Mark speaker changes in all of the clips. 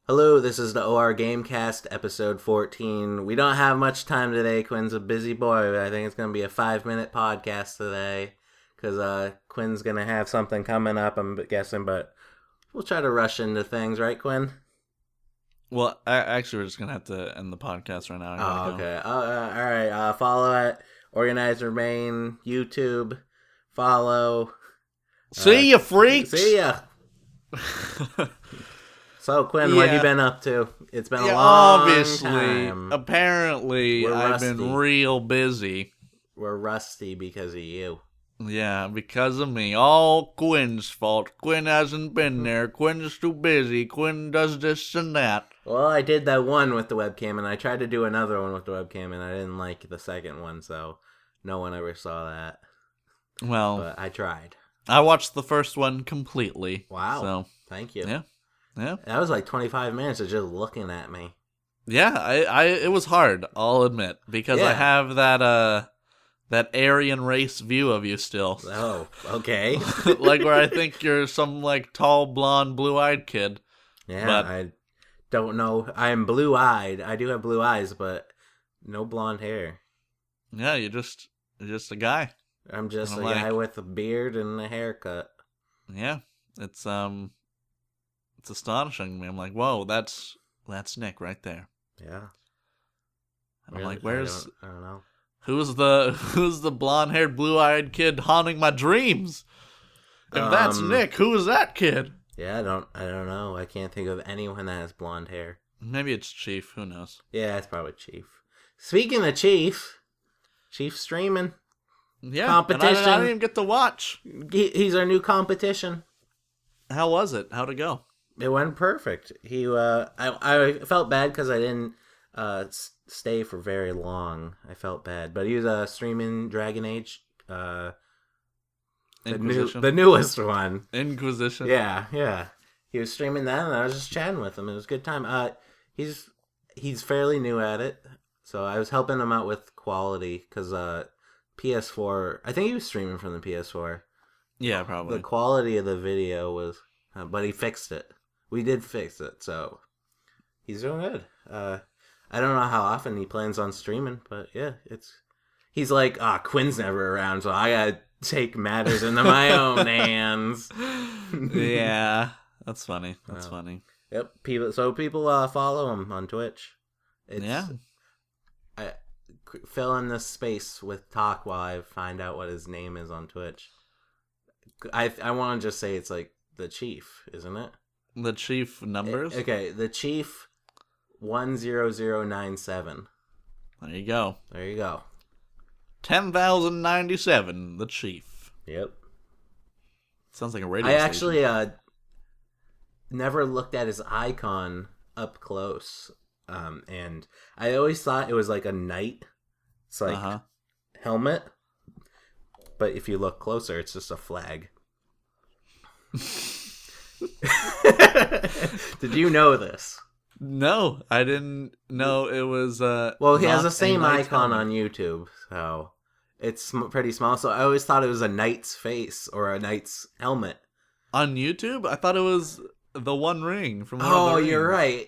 Speaker 1: Hello, this is the OR Gamecast, episode 14. We don't have much time today. Quinn's a busy boy, but I think it's going to be a 5-minute podcast today, because Quinn's going to have something coming up, I'm guessing, but we'll try to rush into things, right, Quinn?
Speaker 2: Well, actually, we're just going to have to end the podcast right now.
Speaker 1: Okay. All right. Follow at Organize Remain, YouTube. Follow.
Speaker 2: See ya, freaks!
Speaker 1: See ya! So, Quinn, what have you been up to? It's been a long
Speaker 2: obviously,
Speaker 1: time.
Speaker 2: Apparently, I've been real busy.
Speaker 1: We're rusty because of you.
Speaker 2: Yeah, because of me. All Quinn's fault. Quinn hasn't been there. Quinn's too busy. Quinn does this and that.
Speaker 1: Well, I did that one with the webcam, and I tried to do another one with the webcam, and I didn't like the second one, so no one ever saw that.
Speaker 2: Well,
Speaker 1: but I tried.
Speaker 2: I watched the first one completely.
Speaker 1: Wow.
Speaker 2: So,
Speaker 1: thank you.
Speaker 2: Yeah.
Speaker 1: That was like 25 minutes of just looking at me.
Speaker 2: Yeah, it was hard, I'll admit, because I have that Aryan race view of you still.
Speaker 1: Oh, okay.
Speaker 2: Like where I think you're some like tall, blonde, blue-eyed kid.
Speaker 1: Yeah,
Speaker 2: but
Speaker 1: I don't know. I'm blue-eyed. I do have blue eyes, but no blonde hair.
Speaker 2: Yeah, you're just a guy.
Speaker 1: I'm just a guy with a beard and a haircut.
Speaker 2: Yeah, it's astonishing me. I'm like, whoa, that's Nick right there.
Speaker 1: Yeah.
Speaker 2: And I'm like, where's
Speaker 1: I don't know.
Speaker 2: Who's the blonde-haired, blue-eyed kid haunting my dreams? If that's Nick, who is that kid?
Speaker 1: Yeah, I don't know. I can't think of anyone that has blonde hair.
Speaker 2: Maybe it's Chief. Who knows?
Speaker 1: Yeah, it's probably Chief. Speaking of Chief streaming.
Speaker 2: Yeah,
Speaker 1: competition.
Speaker 2: And I didn't even get to watch.
Speaker 1: He's our new competition.
Speaker 2: How was it? How'd it go?
Speaker 1: It went perfect. I felt bad because I didn't stay for very long. I felt bad, but he was streaming Dragon Age, the newest one,
Speaker 2: Inquisition.
Speaker 1: Yeah. He was streaming that, and I was just chatting with him. It was a good time. He's fairly new at it, so I was helping him out with quality because PS4. I think he was streaming from the PS4.
Speaker 2: Yeah, probably.
Speaker 1: The quality of the video was, but he fixed it. We did fix it, so he's doing good. I don't know how often he plans on streaming, but yeah, he's like, Quinn's never around, so I gotta take matters into my own hands.
Speaker 2: Yeah, that's funny. That's funny.
Speaker 1: Yep. People follow him on Twitch. Fill in this space with talk while I find out what his name is on Twitch. I want to just say it's like the Chief, isn't it?
Speaker 2: The Chief numbers?
Speaker 1: Okay, the Chief 10097.
Speaker 2: There you go.
Speaker 1: 10,097,
Speaker 2: the Chief.
Speaker 1: Yep.
Speaker 2: Sounds like a radio
Speaker 1: station.
Speaker 2: Actually
Speaker 1: never looked at his icon up close. And I always thought it was like a knight. It's like helmet. But if you look closer, it's just a flag. Did you know this?
Speaker 2: No, I didn't know it was.
Speaker 1: Well, he has the same icon on YouTube, so it's pretty small. So I always thought it was a knight's face or a knight's helmet.
Speaker 2: On YouTube, I thought it was the One Ring from.
Speaker 1: You're right.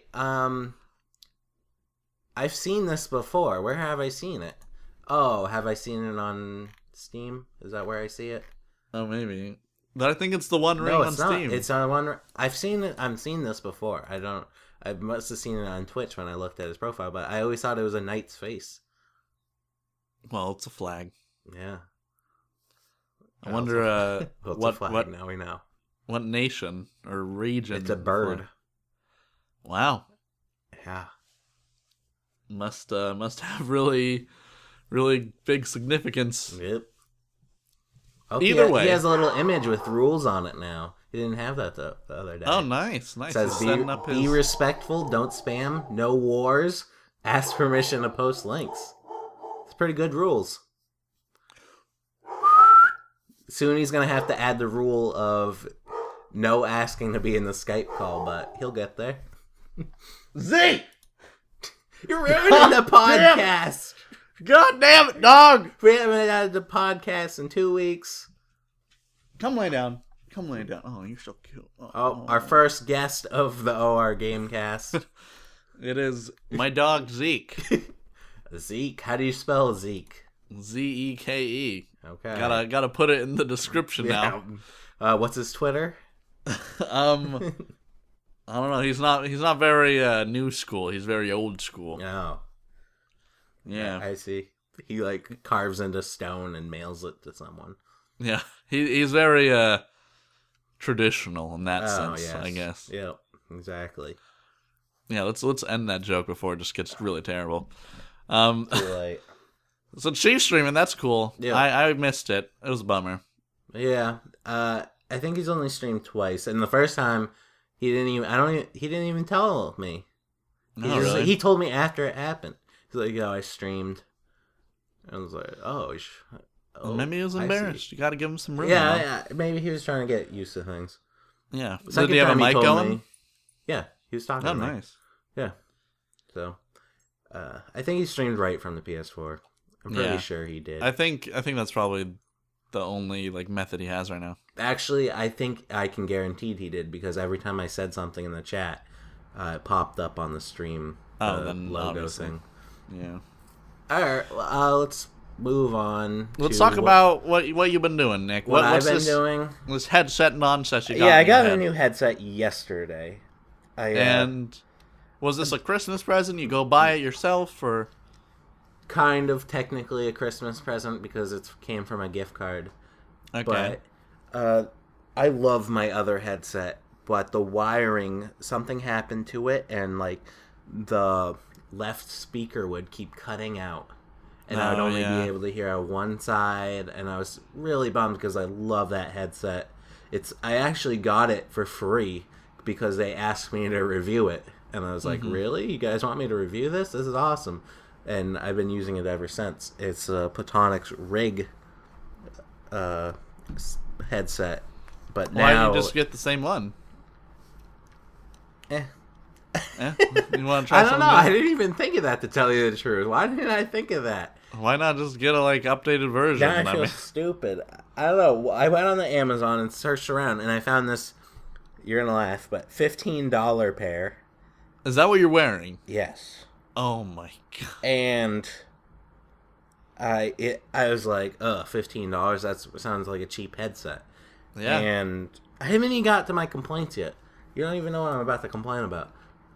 Speaker 1: I've seen this before. Where have I seen it? Oh, have I seen it on Steam? Is that where I see it?
Speaker 2: Oh, maybe. But I think it's the One Ring on Steam.
Speaker 1: It's on One. I've seen it. I've seen this before. I must have seen it on Twitch when I looked at his profile, but I always thought it was a knight's face.
Speaker 2: Well, it's a flag.
Speaker 1: Yeah.
Speaker 2: I wonder
Speaker 1: it's a flag, now we know.
Speaker 2: What nation or region?
Speaker 1: It's a bird.
Speaker 2: Wow.
Speaker 1: Yeah.
Speaker 2: Must have really, really big significance.
Speaker 1: Yep.
Speaker 2: Either way,
Speaker 1: he has a little image with rules on it now. He didn't have that the other day.
Speaker 2: Oh, nice.
Speaker 1: It says, be respectful, don't spam, no wars, ask permission to post links. It's pretty good rules. Soon he's going to have to add the rule of no asking to be in the Skype call, but he'll get there.
Speaker 2: Z!
Speaker 1: You're ruining the podcast!
Speaker 2: God damn it, dog!
Speaker 1: We haven't had the podcast in 2 weeks.
Speaker 2: Come lay down. Come lay down. Oh, you're so cute.
Speaker 1: Oh, our first guest of the OR Gamecast.
Speaker 2: It is my dog Zeke.
Speaker 1: Zeke. How do you spell Zeke?
Speaker 2: Zeke.
Speaker 1: Okay.
Speaker 2: Gotta put it in the description now.
Speaker 1: What's his Twitter?
Speaker 2: I don't know. He's not very new school. He's very old school.
Speaker 1: Oh.
Speaker 2: Yeah.
Speaker 1: I see. He like carves into stone and mails it to someone.
Speaker 2: Yeah. He's very traditional in that sense,
Speaker 1: yes.
Speaker 2: I guess.
Speaker 1: Yep. Exactly.
Speaker 2: Yeah, let's end that joke before it just gets really terrible.
Speaker 1: Too late.
Speaker 2: So Chief streaming, that's cool.
Speaker 1: Yeah.
Speaker 2: I missed it. It was a bummer.
Speaker 1: Yeah. I think he's only streamed twice, and the first time he didn't even tell me.
Speaker 2: Really?
Speaker 1: He told me after it happened. He's like, "Yo, I streamed." I was like, "Oh,
Speaker 2: maybe he was embarrassed. You got to give him some room.
Speaker 1: Yeah, maybe he was trying to get used to things."
Speaker 2: Yeah.
Speaker 1: Second
Speaker 2: Did he have a
Speaker 1: time
Speaker 2: mic
Speaker 1: told
Speaker 2: going?
Speaker 1: me- Yeah, he was talking.
Speaker 2: Oh,
Speaker 1: to me.
Speaker 2: nice.
Speaker 1: Yeah. So, I think he streamed right from the PS4. I'm pretty sure he did.
Speaker 2: I think that's probably the only like method he has right now.
Speaker 1: Actually, I think I can guarantee he did because every time I said something in the chat, it popped up on the stream.
Speaker 2: Then
Speaker 1: logo
Speaker 2: obviously.
Speaker 1: thing.
Speaker 2: Yeah.
Speaker 1: All right, well, let's move on.
Speaker 2: Let's
Speaker 1: to
Speaker 2: talk about what you've been doing, Nick.
Speaker 1: what I've
Speaker 2: what's
Speaker 1: been
Speaker 2: this,
Speaker 1: doing.
Speaker 2: This headset nonsense you got.
Speaker 1: Yeah, I
Speaker 2: in your
Speaker 1: got a
Speaker 2: head?
Speaker 1: new headset yesterday.
Speaker 2: And was this a Christmas present? You go buy it yourself, or
Speaker 1: kind of technically a Christmas present because it came from a gift card.
Speaker 2: okay?
Speaker 1: But I love my other headset, but the wiring, something happened to it, and like the left speaker would keep cutting out, and I would only be able to hear on one side, and I was really bummed because I love that headset. I actually got it for free because they asked me to review it, and I was like, really? You guys want me to review this? This is awesome. And I've been using it ever since. It's a Platonix Rig headset, but
Speaker 2: Why
Speaker 1: now
Speaker 2: don't you just get the same one?
Speaker 1: Eh.
Speaker 2: You want to try
Speaker 1: I don't
Speaker 2: something
Speaker 1: know.
Speaker 2: new?
Speaker 1: I didn't even think of that, to tell you the truth. Why didn't I think of that?
Speaker 2: Why not just get a updated version?
Speaker 1: Now I feel stupid. I don't know. I went on the Amazon and searched around, and I found this. You're gonna laugh, but $15 pair.
Speaker 2: Is that what you're wearing?
Speaker 1: Yes.
Speaker 2: Oh my god!
Speaker 1: And I was like, $15. That sounds like a cheap headset.
Speaker 2: Yeah.
Speaker 1: And I haven't even got to my complaints yet. You don't even know what I'm about to complain about.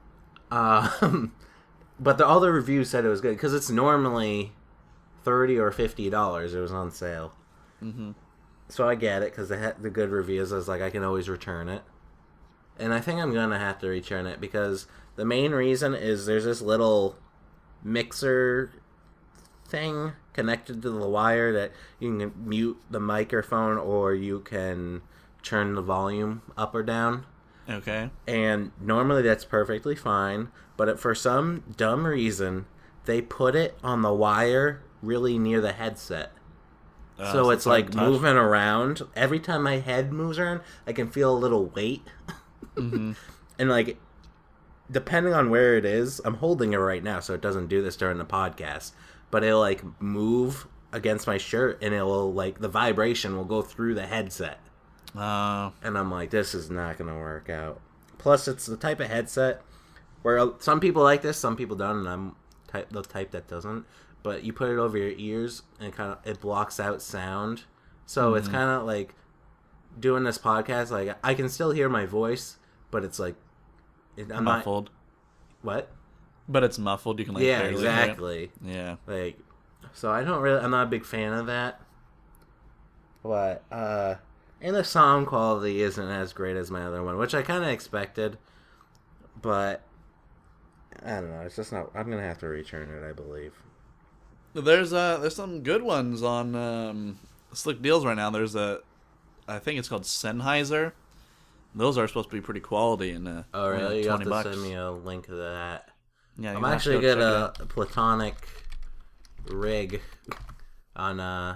Speaker 1: But all the reviews said it was good because it's normally $30 or $50. It was on sale.
Speaker 2: Mm-hmm.
Speaker 1: So I get it because the good reviews. I was like, I can always return it. And I think I'm gonna have to return it because the main reason is there's this little mixer thing connected to the wire that you can mute the microphone or you can turn the volume up or down.
Speaker 2: Okay.
Speaker 1: And normally that's perfectly fine, but for some dumb reason, they put it on the wire really near the headset. So it's like moving around. Every time my head moves around, I can feel a little weight.
Speaker 2: Mm-hmm.
Speaker 1: And like, depending on where it is, I'm holding it right now, so it doesn't do this during the podcast. But it'll like move against my shirt, and it'll like the vibration will go through the headset. And I'm like, this is not gonna work out. Plus, it's the type of headset where some people like this, some people don't, and I'm the type that doesn't. But you put it over your ears, and it blocks out sound. So it's kind of like doing this podcast. Like I can still hear my voice, but it's like I'm
Speaker 2: muffled.
Speaker 1: What?
Speaker 2: But it's muffled. You can barely hear it.
Speaker 1: Exactly.
Speaker 2: Yeah.
Speaker 1: Like, so I'm not a big fan of that. But and the sound quality isn't as great as my other one, which I kind of expected. But I don't know. It's just not. I'm gonna have to return it, I believe.
Speaker 2: There's some good ones on Slick Deals right now. I think it's called Sennheiser. Those are supposed to be pretty quality.
Speaker 1: Oh really? You have to
Speaker 2: $20.
Speaker 1: send me a link to that.
Speaker 2: Yeah,
Speaker 1: I'm actually get a Platonic rig on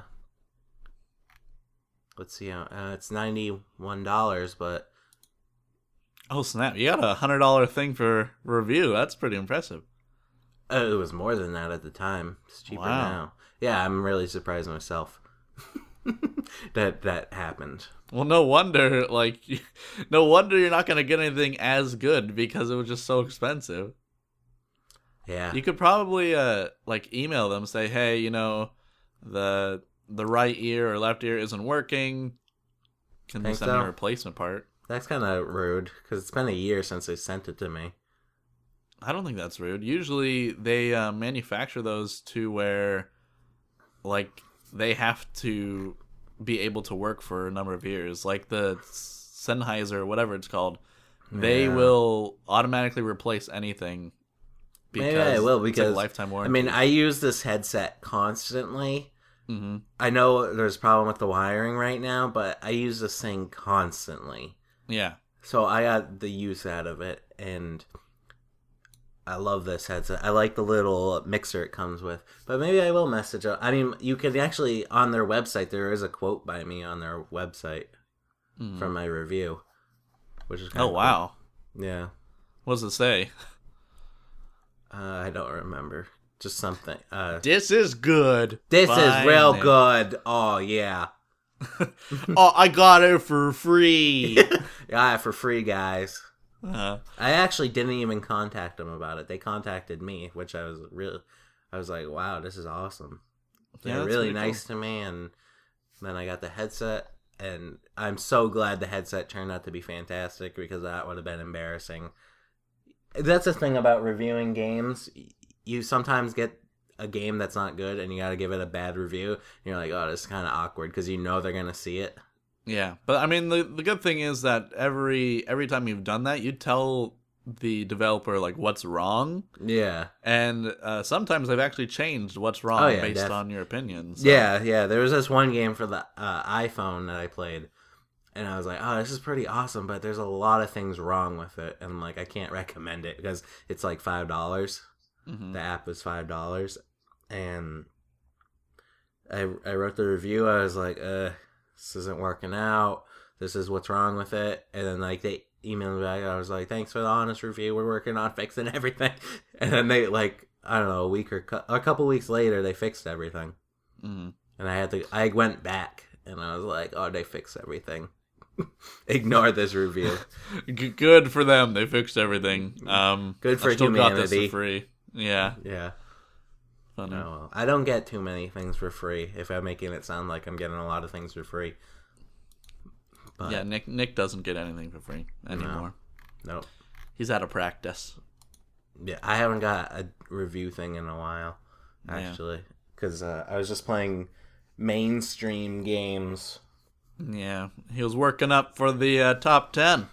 Speaker 1: let's see, it's $91, but
Speaker 2: oh snap! You got a $100 thing for review. That's pretty impressive.
Speaker 1: It was more than that at the time. It's cheaper now. Yeah, I'm really surprised myself. that happened.
Speaker 2: Well, no wonder. Like, no wonder you're not gonna get anything as good because it was just so expensive.
Speaker 1: Yeah.
Speaker 2: You could probably like email them, say, hey, the right ear or left ear isn't working. Can you send me a replacement part?
Speaker 1: That's kind of rude because it's been a year since they sent it to me.
Speaker 2: I don't think that's rude. Usually they manufacture those to where, like, they have to be able to work for a number of years. Like the Sennheiser, whatever it's called, they will automatically replace anything.
Speaker 1: Maybe I will because
Speaker 2: it's like a lifetime warranty.
Speaker 1: I mean, I use this headset constantly.
Speaker 2: Mm-hmm.
Speaker 1: I know there's a problem with the wiring right now, but I use this thing constantly.
Speaker 2: Yeah.
Speaker 1: So I got the use out of it, and I love this headset. I like the little mixer it comes with. But maybe I will message up. I mean, you can actually, on their website, there is a quote by me on their website from my review, which is kind of cool.
Speaker 2: Wow.
Speaker 1: Yeah.
Speaker 2: What does it say?
Speaker 1: I don't remember. Just something.
Speaker 2: This is good.
Speaker 1: This is real good. Oh, yeah.
Speaker 2: Oh, I got it for free.
Speaker 1: Got it for free, guys.
Speaker 2: Uh-huh.
Speaker 1: I actually didn't even contact them about it. They contacted me, which I was like, wow, this is awesome. They're really nice to me, and then I got the headset, and I'm so glad the headset turned out to be fantastic because that would have been embarrassing. That's the thing about reviewing games. You sometimes get a game that's not good, and you got to give it a bad review. And you're like, oh, this is kind of awkward because you know they're going to see it.
Speaker 2: Yeah, but I mean, the good thing is that every time you've done that, you tell the developer like what's wrong.
Speaker 1: Yeah,
Speaker 2: and sometimes they've actually changed what's wrong based on your opinions. So.
Speaker 1: Yeah. There was this one game for the iPhone that I played, and I was like, oh, this is pretty awesome, but there's a lot of things wrong with it, and I'm like, I can't recommend it because it's like $5. Mm-hmm. The app is $5, and I wrote the review. I was like, this isn't working out. This is what's wrong with it. And then like they emailed me back. I was like, thanks for the honest review. We're working on fixing everything. And then they like, I don't know, a couple weeks later, they fixed everything. Mm-hmm. And I went back and I was like, oh, they fixed everything. Ignore this review.
Speaker 2: Good for them. They fixed everything.
Speaker 1: Good for
Speaker 2: I still
Speaker 1: humanity.
Speaker 2: Got this for free. Yeah.
Speaker 1: Funny. No, well, I don't get too many things for free. If I'm making it sound like I'm getting a lot of things for free. But,
Speaker 2: yeah, Nick doesn't get anything for free anymore.
Speaker 1: Nope.
Speaker 2: He's out of practice.
Speaker 1: Yeah, I haven't got a review thing in a while, actually, because I was just playing mainstream games.
Speaker 2: Yeah, he was working up for the top 10.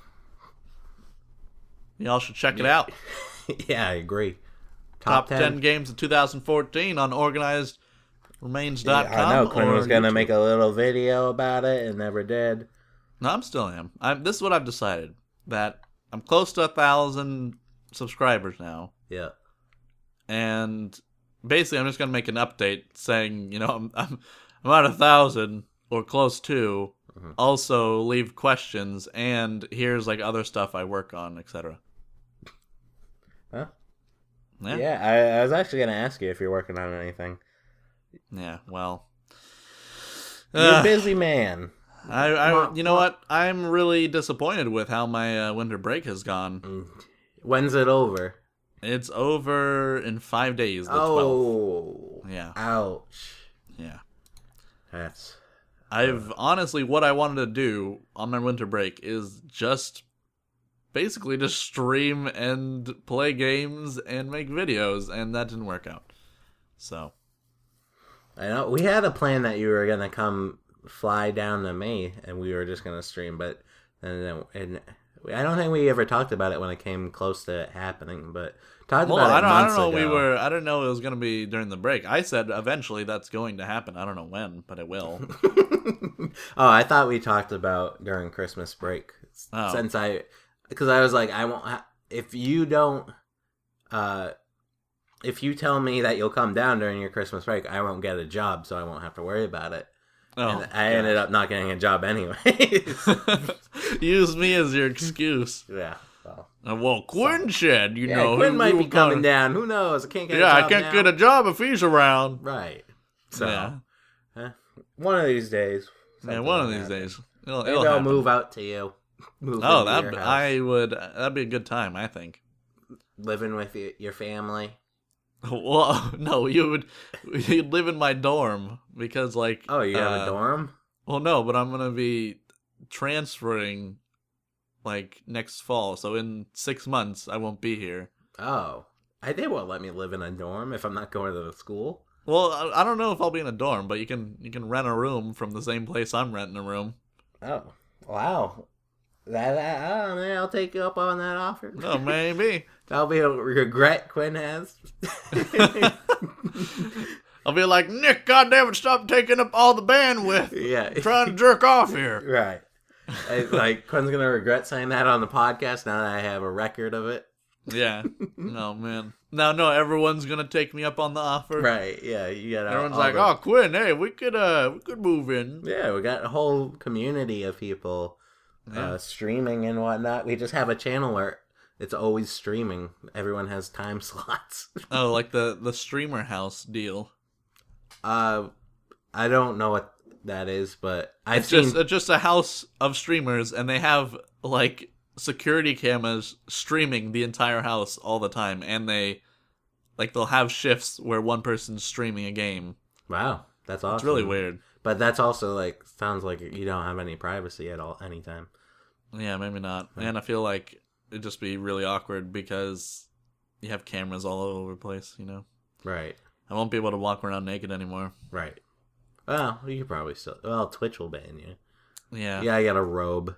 Speaker 2: Y'all should check it out.
Speaker 1: Yeah, I agree.
Speaker 2: Top 10 games of 2014 on OrganizedRemains.com.
Speaker 1: Yeah, I know Quinn was going to make a little video about it and never did.
Speaker 2: No, I'm still am. This is what I've decided. That I'm close to 1,000 subscribers now.
Speaker 1: Yeah.
Speaker 2: And basically I'm just going to make an update saying, I'm at 1,000 or close to. Mm-hmm. Also leave questions and here's like other stuff I work on, etc.
Speaker 1: Huh? Yeah, I was actually going to ask you if you're working on anything.
Speaker 2: Yeah, well.
Speaker 1: You're a busy man.
Speaker 2: You know what? I'm really disappointed with how my winter break has gone.
Speaker 1: When's it over?
Speaker 2: It's over in 5 days, the 12th. Yeah.
Speaker 1: Ouch.
Speaker 2: Yeah.
Speaker 1: Honestly,
Speaker 2: what I wanted to do on my winter break is basically just stream and play games and make videos, and that didn't work out. So.
Speaker 1: I know. We had a plan that you were going to fly down to me, and we were just going to stream, but and I don't think we ever talked about it when it came close to it happening, but talked about it months ago.
Speaker 2: I didn't know it was going to be during the break. I said eventually that's going to happen. I don't know when, but it will.
Speaker 1: Oh, I thought we talked about during Christmas break.
Speaker 2: Oh.
Speaker 1: Because I was like, I won't. If you don't, if you tell me that you'll come down during your Christmas break, I won't get a job, so I won't have to worry about it. Oh, and I ended up not getting a job anyway.
Speaker 2: Use me as your excuse.
Speaker 1: Yeah.
Speaker 2: Well, Quinn said,
Speaker 1: Quinn might be coming down. Who knows? I can't get a job
Speaker 2: get a job if he's around.
Speaker 1: Right. So, One of these days.
Speaker 2: Yeah,
Speaker 1: something
Speaker 2: one of
Speaker 1: will
Speaker 2: these
Speaker 1: happen.
Speaker 2: days.
Speaker 1: Maybe
Speaker 2: It'll
Speaker 1: I'll
Speaker 2: happen.
Speaker 1: move out to you. Move
Speaker 2: Oh,
Speaker 1: into your house.
Speaker 2: that'd be a good time, I think.
Speaker 1: Living with your family.
Speaker 2: Well, no, you'd live in my dorm because, like,
Speaker 1: Oh, you have a dorm?
Speaker 2: well, no, but I'm gonna be transferring like next fall, so in 6 months I won't be here.
Speaker 1: Oh. They won't let me live in a dorm if I'm not going to the school.
Speaker 2: Well, I don't know if I'll be in a dorm, but you can rent a room from the same place I'm renting a room.
Speaker 1: Oh. Wow. That man, I'll take you up on that offer.
Speaker 2: No, maybe.
Speaker 1: That'll be a regret Quinn has.
Speaker 2: I'll be like, Nick, goddamn it, stop taking up all the bandwidth.
Speaker 1: Yeah.
Speaker 2: I'm trying to jerk off here.
Speaker 1: Right. Like, Quinn's going to regret saying that on the podcast now that I have a record of it.
Speaker 2: Yeah. No, man. No, everyone's gonna take me up on the offer.
Speaker 1: Right, yeah. You got
Speaker 2: Everyone's like, "Oh, Quinn, hey, we could move in."
Speaker 1: Yeah, we got a whole community of people streaming and whatnot. We just have a channel where it's always streaming. Everyone has time slots.
Speaker 2: Oh, like the streamer house deal.
Speaker 1: I don't know what that is, but
Speaker 2: It's just a house of streamers, and they have like security cameras streaming the entire house all the time, and they'll have shifts where one person's streaming a game.
Speaker 1: Wow, that's awesome.
Speaker 2: It's really weird.
Speaker 1: But that's also like sounds like you don't have any privacy at all anytime.
Speaker 2: Yeah, maybe not. And I feel like it'd just be really awkward because you have cameras all over the place, you know?
Speaker 1: Right.
Speaker 2: I won't be able to walk around naked anymore.
Speaker 1: Right. Well, you could probably still. Well, Twitch will ban you.
Speaker 2: Yeah.
Speaker 1: Yeah, I got a robe.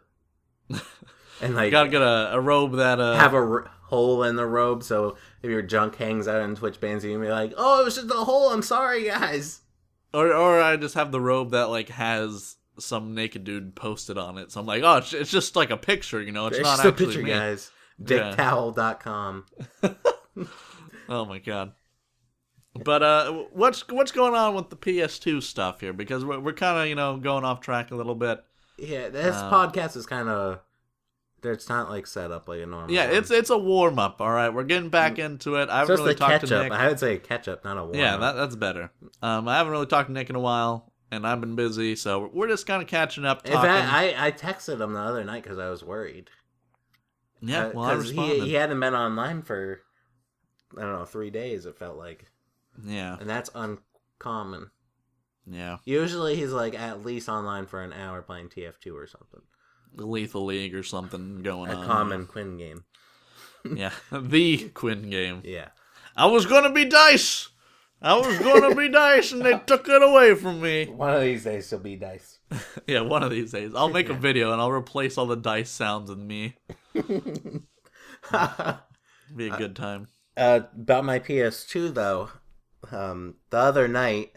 Speaker 1: And like,
Speaker 2: You gotta get a robe that
Speaker 1: have a hole in the robe, so if your junk hangs out and Twitch bans you, you can be like, "Oh, it was just a hole. I'm sorry, guys."
Speaker 2: or I just have the robe that like has some naked dude posted on it. So I'm like, oh, it's just like a picture, you know? It's not
Speaker 1: just a
Speaker 2: actually
Speaker 1: picture,
Speaker 2: me.
Speaker 1: guys. Dicktowel.com.
Speaker 2: Oh my god. But what's going on with the PS2 stuff here? Because we're kind of going off track a little bit.
Speaker 1: Yeah, this podcast is kind of. It's not like set up like a normal.
Speaker 2: Yeah,
Speaker 1: one.
Speaker 2: it's a warm up. All right, we're getting back into it. I haven't really talked to Nick.
Speaker 1: I would say catch up, not a warm up.
Speaker 2: Yeah, that's better. I haven't really talked to Nick in a while, and I've been busy, so we're just kind of catching up. Talking.
Speaker 1: I texted him the other night because I was worried.
Speaker 2: Yeah, well, I responded.
Speaker 1: He hadn't been online for 3 days. It felt like.
Speaker 2: Yeah,
Speaker 1: and that's uncommon.
Speaker 2: Yeah.
Speaker 1: Usually he's like at least online for an hour playing TF2 or something.
Speaker 2: Lethal League or something going on.
Speaker 1: A common Quinn game.
Speaker 2: Yeah, the Quinn game.
Speaker 1: Yeah.
Speaker 2: I was gonna be Dice. And they took it away from me.
Speaker 1: One of these days he'll be Dice.
Speaker 2: Yeah, one of these days. I'll make a video and I'll replace all the Dice sounds with me. Be a good time.
Speaker 1: About my PS2 though, the other night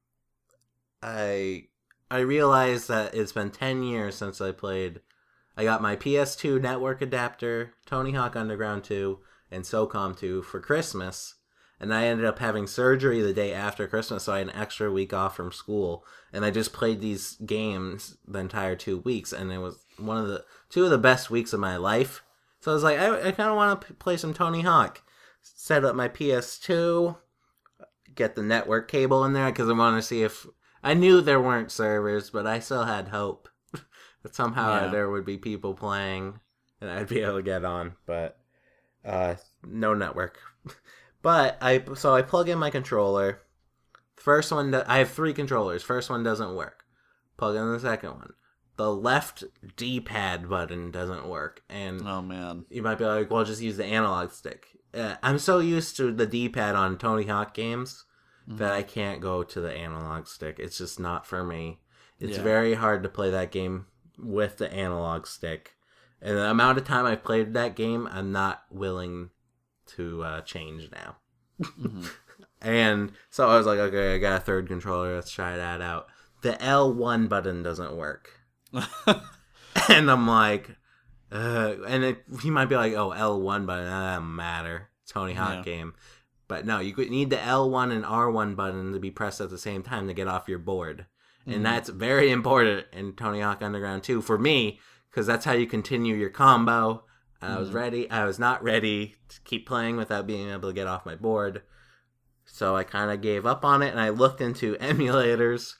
Speaker 1: I realized that it's been 10 years since I got my PS2 network adapter, Tony Hawk Underground 2, and SOCOM 2 for Christmas. And I ended up having surgery the day after Christmas, so I had an extra week off from school. And I just played these games the entire 2 weeks, and it was two of the best weeks of my life. So I was like, I kind of want to play some Tony Hawk. Set up my PS2, get the network cable in there, because I wanted to see if... I knew there weren't servers, but I still had hope that somehow there would be people playing and I'd be able to get on, but no network. But I plug in my controller. First one, I have 3 controllers. First one doesn't work. Plug in the second one. The left D-pad button doesn't work, and
Speaker 2: oh man,
Speaker 1: you might be like, "Well, just use the analog stick." I'm so used to the D-pad on Tony Hawk games that I can't go to the analog stick. It's just not for me. It's very hard to play that game with the analog stick. And the amount of time I've played that game, I'm not willing to change now. And so I was like, okay, I got a third controller. Let's try that out. The L1 button doesn't work. And I'm like, you might be like, oh, L1 button, that doesn't matter. Tony Hawk game. But no, you need the L1 and R1 button to be pressed at the same time to get off your board. And that's very important in Tony Hawk Underground 2 for me, because that's how you continue your combo. I was not ready to keep playing without being able to get off my board. So I kind of gave up on it, and I looked into emulators.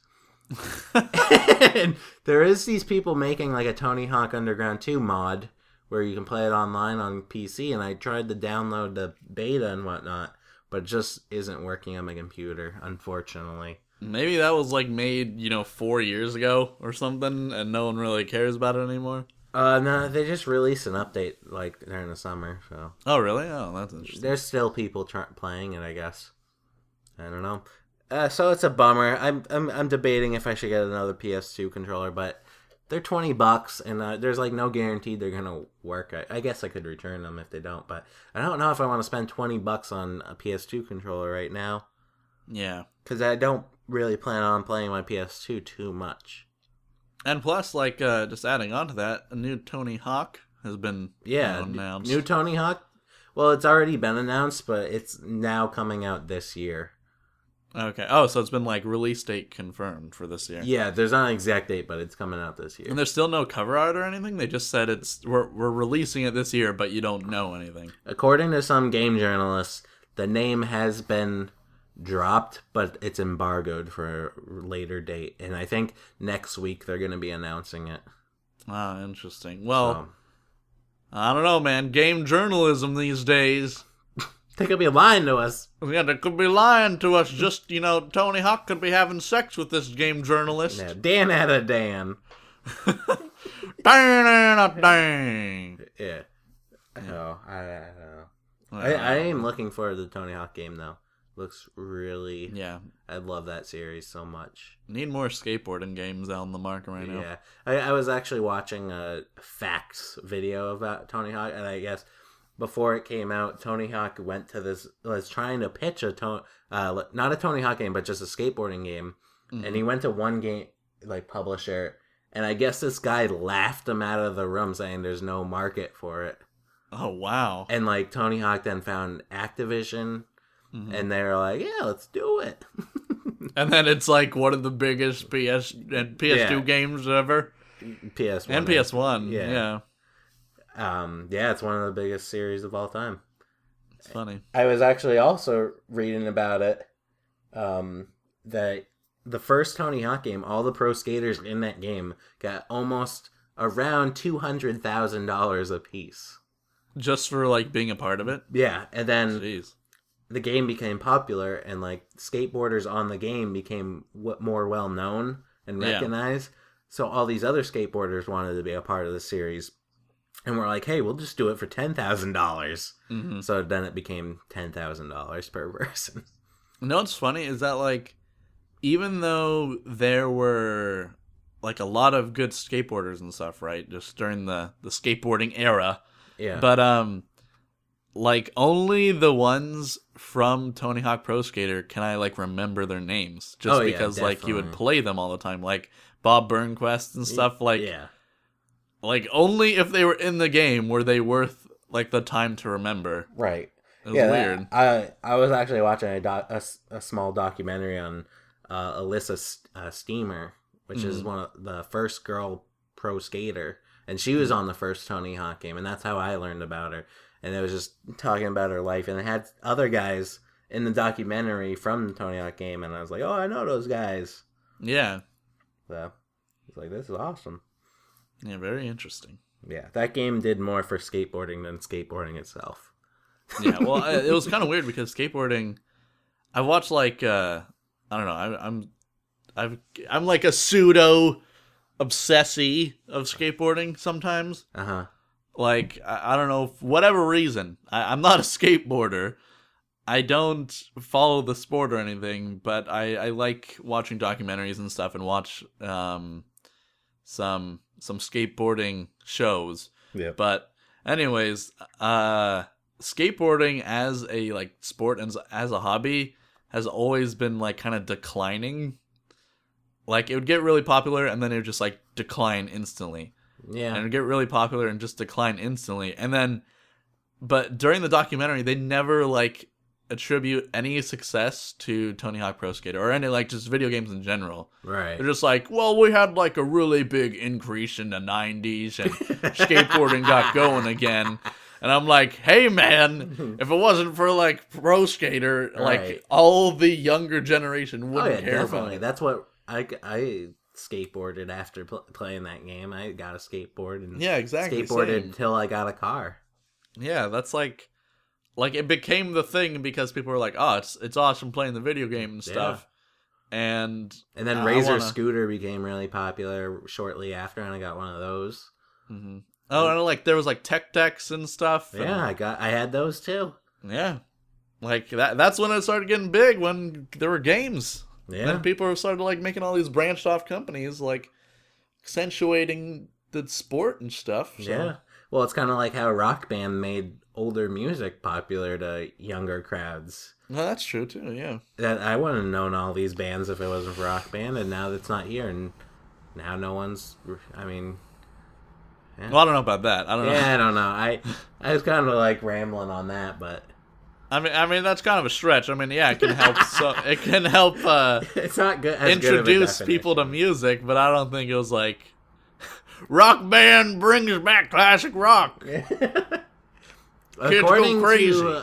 Speaker 1: And there is these people making like a Tony Hawk Underground 2 mod where you can play it online on PC, and I tried to download the beta and whatnot, but it just isn't working on my computer, unfortunately.
Speaker 2: Maybe that was like made, 4 years ago or something, and no one really cares about it anymore.
Speaker 1: No, they just released an update like during the summer, so.
Speaker 2: Oh, really? Oh, that's interesting.
Speaker 1: There's still people playing it, I guess. I don't know. So it's a bummer. I'm debating if I should get another PS2 controller, but they're $20, and there's like no guarantee they're gonna work. I guess I could return them if they don't, but I don't know if I want to spend $20 on a PS2 controller right now.
Speaker 2: Yeah,
Speaker 1: because I don't really plan on playing my PS2 too much.
Speaker 2: And plus, like, just adding on to that, a new Tony Hawk has been announced.
Speaker 1: New Tony Hawk? Well, it's already been announced, but it's now coming out this year.
Speaker 2: Okay. Oh, so it's been, like, release date confirmed for this year.
Speaker 1: Yeah, there's not an exact date, but it's coming out this year.
Speaker 2: And there's still no cover art or anything? They just said we're releasing it this year, but you don't know anything.
Speaker 1: According to some game journalists, the name has been dropped, but it's embargoed for a later date, and I think next week they're going to be announcing it.
Speaker 2: Ah, interesting. Well, I don't know, man. Game journalism these days.
Speaker 1: They could be lying to us.
Speaker 2: Yeah, they could be lying to us. Just, Tony Hawk could be having sex with this game journalist.
Speaker 1: Yeah, Dan had a Dan.
Speaker 2: Dang.
Speaker 1: Yeah. Oh, I don't know. I am looking forward to the Tony Hawk game, though. Looks really...
Speaker 2: Yeah.
Speaker 1: I love that series so much.
Speaker 2: Need more skateboarding games out on the market right now.
Speaker 1: Yeah. I was actually watching a facts video about Tony Hawk, and I guess before it came out, Tony Hawk was trying to pitch not a Tony Hawk game, but just a skateboarding game. Mm-hmm. And he went to one game, like, publisher, and I guess this guy laughed him out of the room saying there's no market for it.
Speaker 2: Oh, wow.
Speaker 1: And, like, Tony Hawk then found Activision... Mm-hmm. And they were like, yeah, let's do it.
Speaker 2: And then it's like one of the biggest PS2 games ever.
Speaker 1: PS1.
Speaker 2: And PS1, yeah.
Speaker 1: Yeah, it's one of the biggest series of all time.
Speaker 2: It's funny.
Speaker 1: I was actually also reading about it, that the first Tony Hawk game, all the pro skaters in that game got almost around $200,000 a piece.
Speaker 2: Just for, like, being a part of it?
Speaker 1: Yeah, and then...
Speaker 2: Jeez.
Speaker 1: The game became popular, and like skateboarders on the game became more well known and recognized. Yeah. So all these other skateboarders wanted to be a part of the series, and we're like, "Hey, we'll just do it for $10,000." Mm-hmm. So then it became $10,000 per person.
Speaker 2: You know what's funny is that, like, even though there were like a lot of good skateboarders and stuff, right, just during the skateboarding era, but like, only the ones from Tony Hawk Pro Skater can I, like, remember their names. Just because, like, you would play them all the time. Like, Bob Burnquist and stuff. Like, like, only if they were in the game were they worth, like, the time to remember.
Speaker 1: Right.
Speaker 2: It was weird.
Speaker 1: I was actually watching a small documentary on Alyssa Steamer, which is one of the first girl pro skater. And she was on the first Tony Hawk game, and that's how I learned about her. And it was just talking about her life, and it had other guys in the documentary from the Tony Hawk game, and I was like, oh, I know those guys.
Speaker 2: Yeah.
Speaker 1: So, it's like, this is awesome.
Speaker 2: Yeah, very interesting.
Speaker 1: Yeah, that game did more for skateboarding than skateboarding itself.
Speaker 2: Yeah, well, it was kind of weird because skateboarding, I watched, like, I don't know, I'm like a pseudo obsessee of skateboarding sometimes.
Speaker 1: Uh-huh.
Speaker 2: Like, I don't know, for whatever reason, I'm not a skateboarder. I don't follow the sport or anything, but I like watching documentaries and stuff and watch some skateboarding shows.
Speaker 1: Yeah.
Speaker 2: But anyways, skateboarding as a, like, sport and as a hobby has always been, like, kind of declining. Like, it would get really popular and then it would just, like, decline instantly.
Speaker 1: Yeah.
Speaker 2: And it would get really popular and just decline instantly. And then, but during the documentary, they never, like, attribute any success to Tony Hawk Pro Skater or any, like, just video games in general.
Speaker 1: Right.
Speaker 2: They're just like, well, we had, like, a really big increase in the 90s and skateboarding got going again. And I'm like, hey, man, if it wasn't for, like, Pro Skater, like, all the younger generation wouldn't care
Speaker 1: definitely.
Speaker 2: about it.
Speaker 1: That's what I skateboarded after playing that game. I got a skateboard and
Speaker 2: Yeah, exactly.
Speaker 1: skateboarded
Speaker 2: Same.
Speaker 1: until I got a car.
Speaker 2: Yeah, that's like it became the thing because people were like, "Oh, it's awesome playing the video game and stuff." And
Speaker 1: then
Speaker 2: I
Speaker 1: Razor
Speaker 2: wanna...
Speaker 1: Scooter became really popular shortly after, and I got one of those.
Speaker 2: Mm-hmm. Oh, and like there was like Tech Decks and stuff. And...
Speaker 1: Yeah, I had those too.
Speaker 2: Yeah, like that's when it started getting big, when there were games.
Speaker 1: Yeah,
Speaker 2: then people started like making all these branched off companies, like accentuating the sport and stuff. So.
Speaker 1: Yeah. Well, it's kind of like how Rock Band made older music popular to younger crowds.
Speaker 2: No, that's true too. Yeah.
Speaker 1: That I wouldn't have known all these bands if it wasn't for Rock Band, and now that's not here, and now no one's. I mean,
Speaker 2: yeah. Well, I don't know about that. I don't know.
Speaker 1: Yeah, I don't know. I was kind of like rambling on that, but
Speaker 2: I mean that's kind of a stretch. I mean, yeah, it can help. So it can help.
Speaker 1: It's not good.
Speaker 2: Introduce people to music, but I don't think it was like Rock Band brings back classic rock.
Speaker 1: According to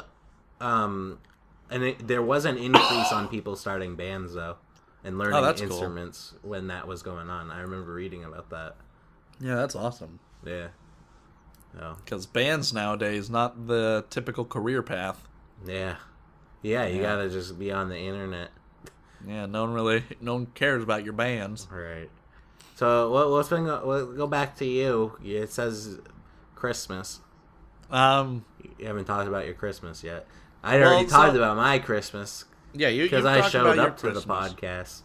Speaker 1: there was an increase on people starting bands though, and learning instruments when that was going on. I remember reading about that.
Speaker 2: Yeah, that's awesome.
Speaker 1: Yeah.
Speaker 2: Because bands nowadays, not the typical career path.
Speaker 1: Yeah. Yeah, you gotta just be on the internet.
Speaker 2: Yeah, no one cares about your bands.
Speaker 1: Right. So what's been? We'll go back to you. It says Christmas. You haven't talked about your Christmas yet. I already talked about my Christmas.
Speaker 2: Yeah,
Speaker 1: because I showed up to the podcast.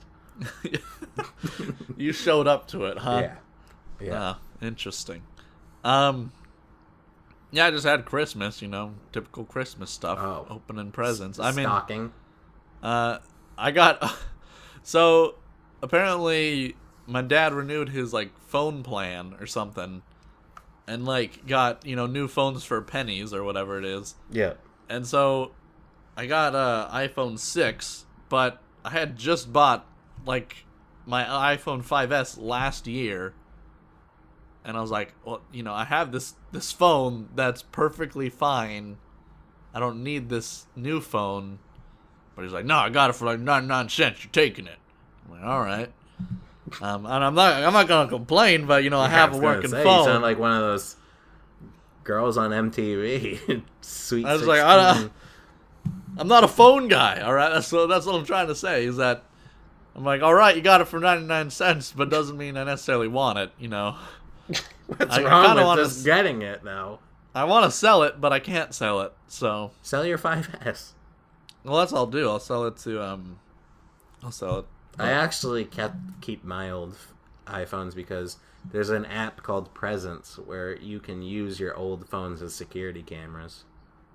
Speaker 2: You showed up to it, huh?
Speaker 1: Yeah. Yeah.
Speaker 2: Interesting. Yeah, I just had Christmas, typical Christmas stuff.
Speaker 1: Oh.
Speaker 2: Opening presents.
Speaker 1: Stocking.
Speaker 2: I got... So, apparently, my dad renewed his, phone plan or something. And, got, new phones for pennies or whatever it is.
Speaker 1: Yeah.
Speaker 2: And so, I got iPhone 6, but I had just bought, my iPhone 5S last year. And I was like, well, I have this phone that's perfectly fine. I don't need this new phone. But he's like, no, I got it for 99 cents. You're taking it. I'm like, all right. And I'm not gonna complain, but I have a working phone.
Speaker 1: You sound like one of those girls on MTV. Sweet.
Speaker 2: I was like, I'm not a phone guy. All right, that's what I'm trying to say. Is that I'm like, all right, you got it for 99 cents, but doesn't mean I necessarily want it.
Speaker 1: What's wrong with just getting it now?
Speaker 2: I want to sell it, but I can't sell it. So
Speaker 1: sell your 5S.
Speaker 2: Well, that's what I'll do. I'll sell it to I'll sell it.
Speaker 1: I actually keep my old iPhones because there's an app called Presence where you can use your old phones as security cameras.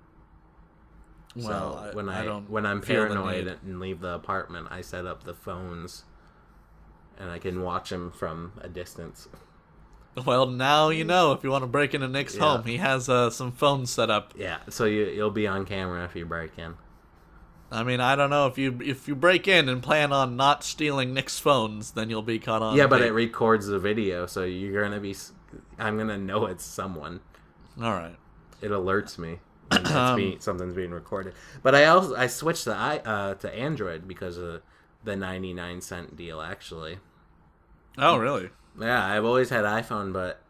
Speaker 2: Well,
Speaker 1: so when I'm paranoid and leave the apartment, I set up the phones, and I can watch them from a distance.
Speaker 2: Well, now you know if you want to break into Nick's home, he has some phones set up.
Speaker 1: Yeah, so you'll be on camera if you break in.
Speaker 2: I mean, I don't know if you break in and plan on not stealing Nick's phones, then you'll be caught on.
Speaker 1: Yeah, but it records the video, so I'm gonna know it's someone.
Speaker 2: All right.
Speaker 1: It alerts me when something's being recorded. But I switched to Android because of the 99-cent deal. Actually.
Speaker 2: Oh, really?
Speaker 1: Yeah, I've always had iPhone, but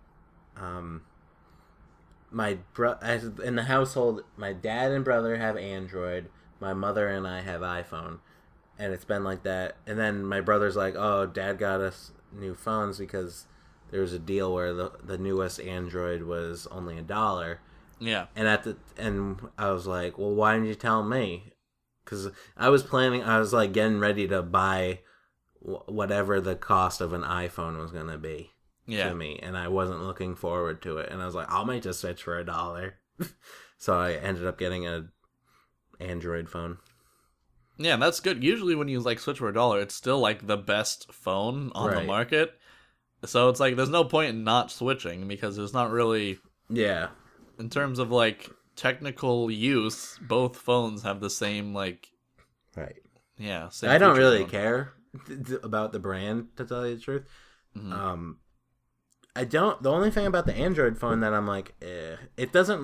Speaker 1: in the household, my dad and brother have Android. My mother and I have iPhone, and it's been like that. And then my brother's like, "Oh, Dad got us new phones because there was a deal where the newest Android was only $1."
Speaker 2: Yeah.
Speaker 1: And I was like, "Well, why didn't you tell me?" Because I was getting ready to buy whatever the cost of an iPhone was gonna be to me, and I wasn't looking forward to it. And I was like, "I'll make just switch for $1." So I ended up getting a Android phone.
Speaker 2: Yeah, that's good. Usually when you switch for $1, it's still the best phone on the market. So it's there's no point in not switching because there's not really in terms of technical use, both phones have the same
Speaker 1: right.
Speaker 2: Yeah, same
Speaker 1: I don't really care about the brand, to tell you the truth.
Speaker 2: Mm-hmm.
Speaker 1: I don't. The only thing about the Android phone that I'm it doesn't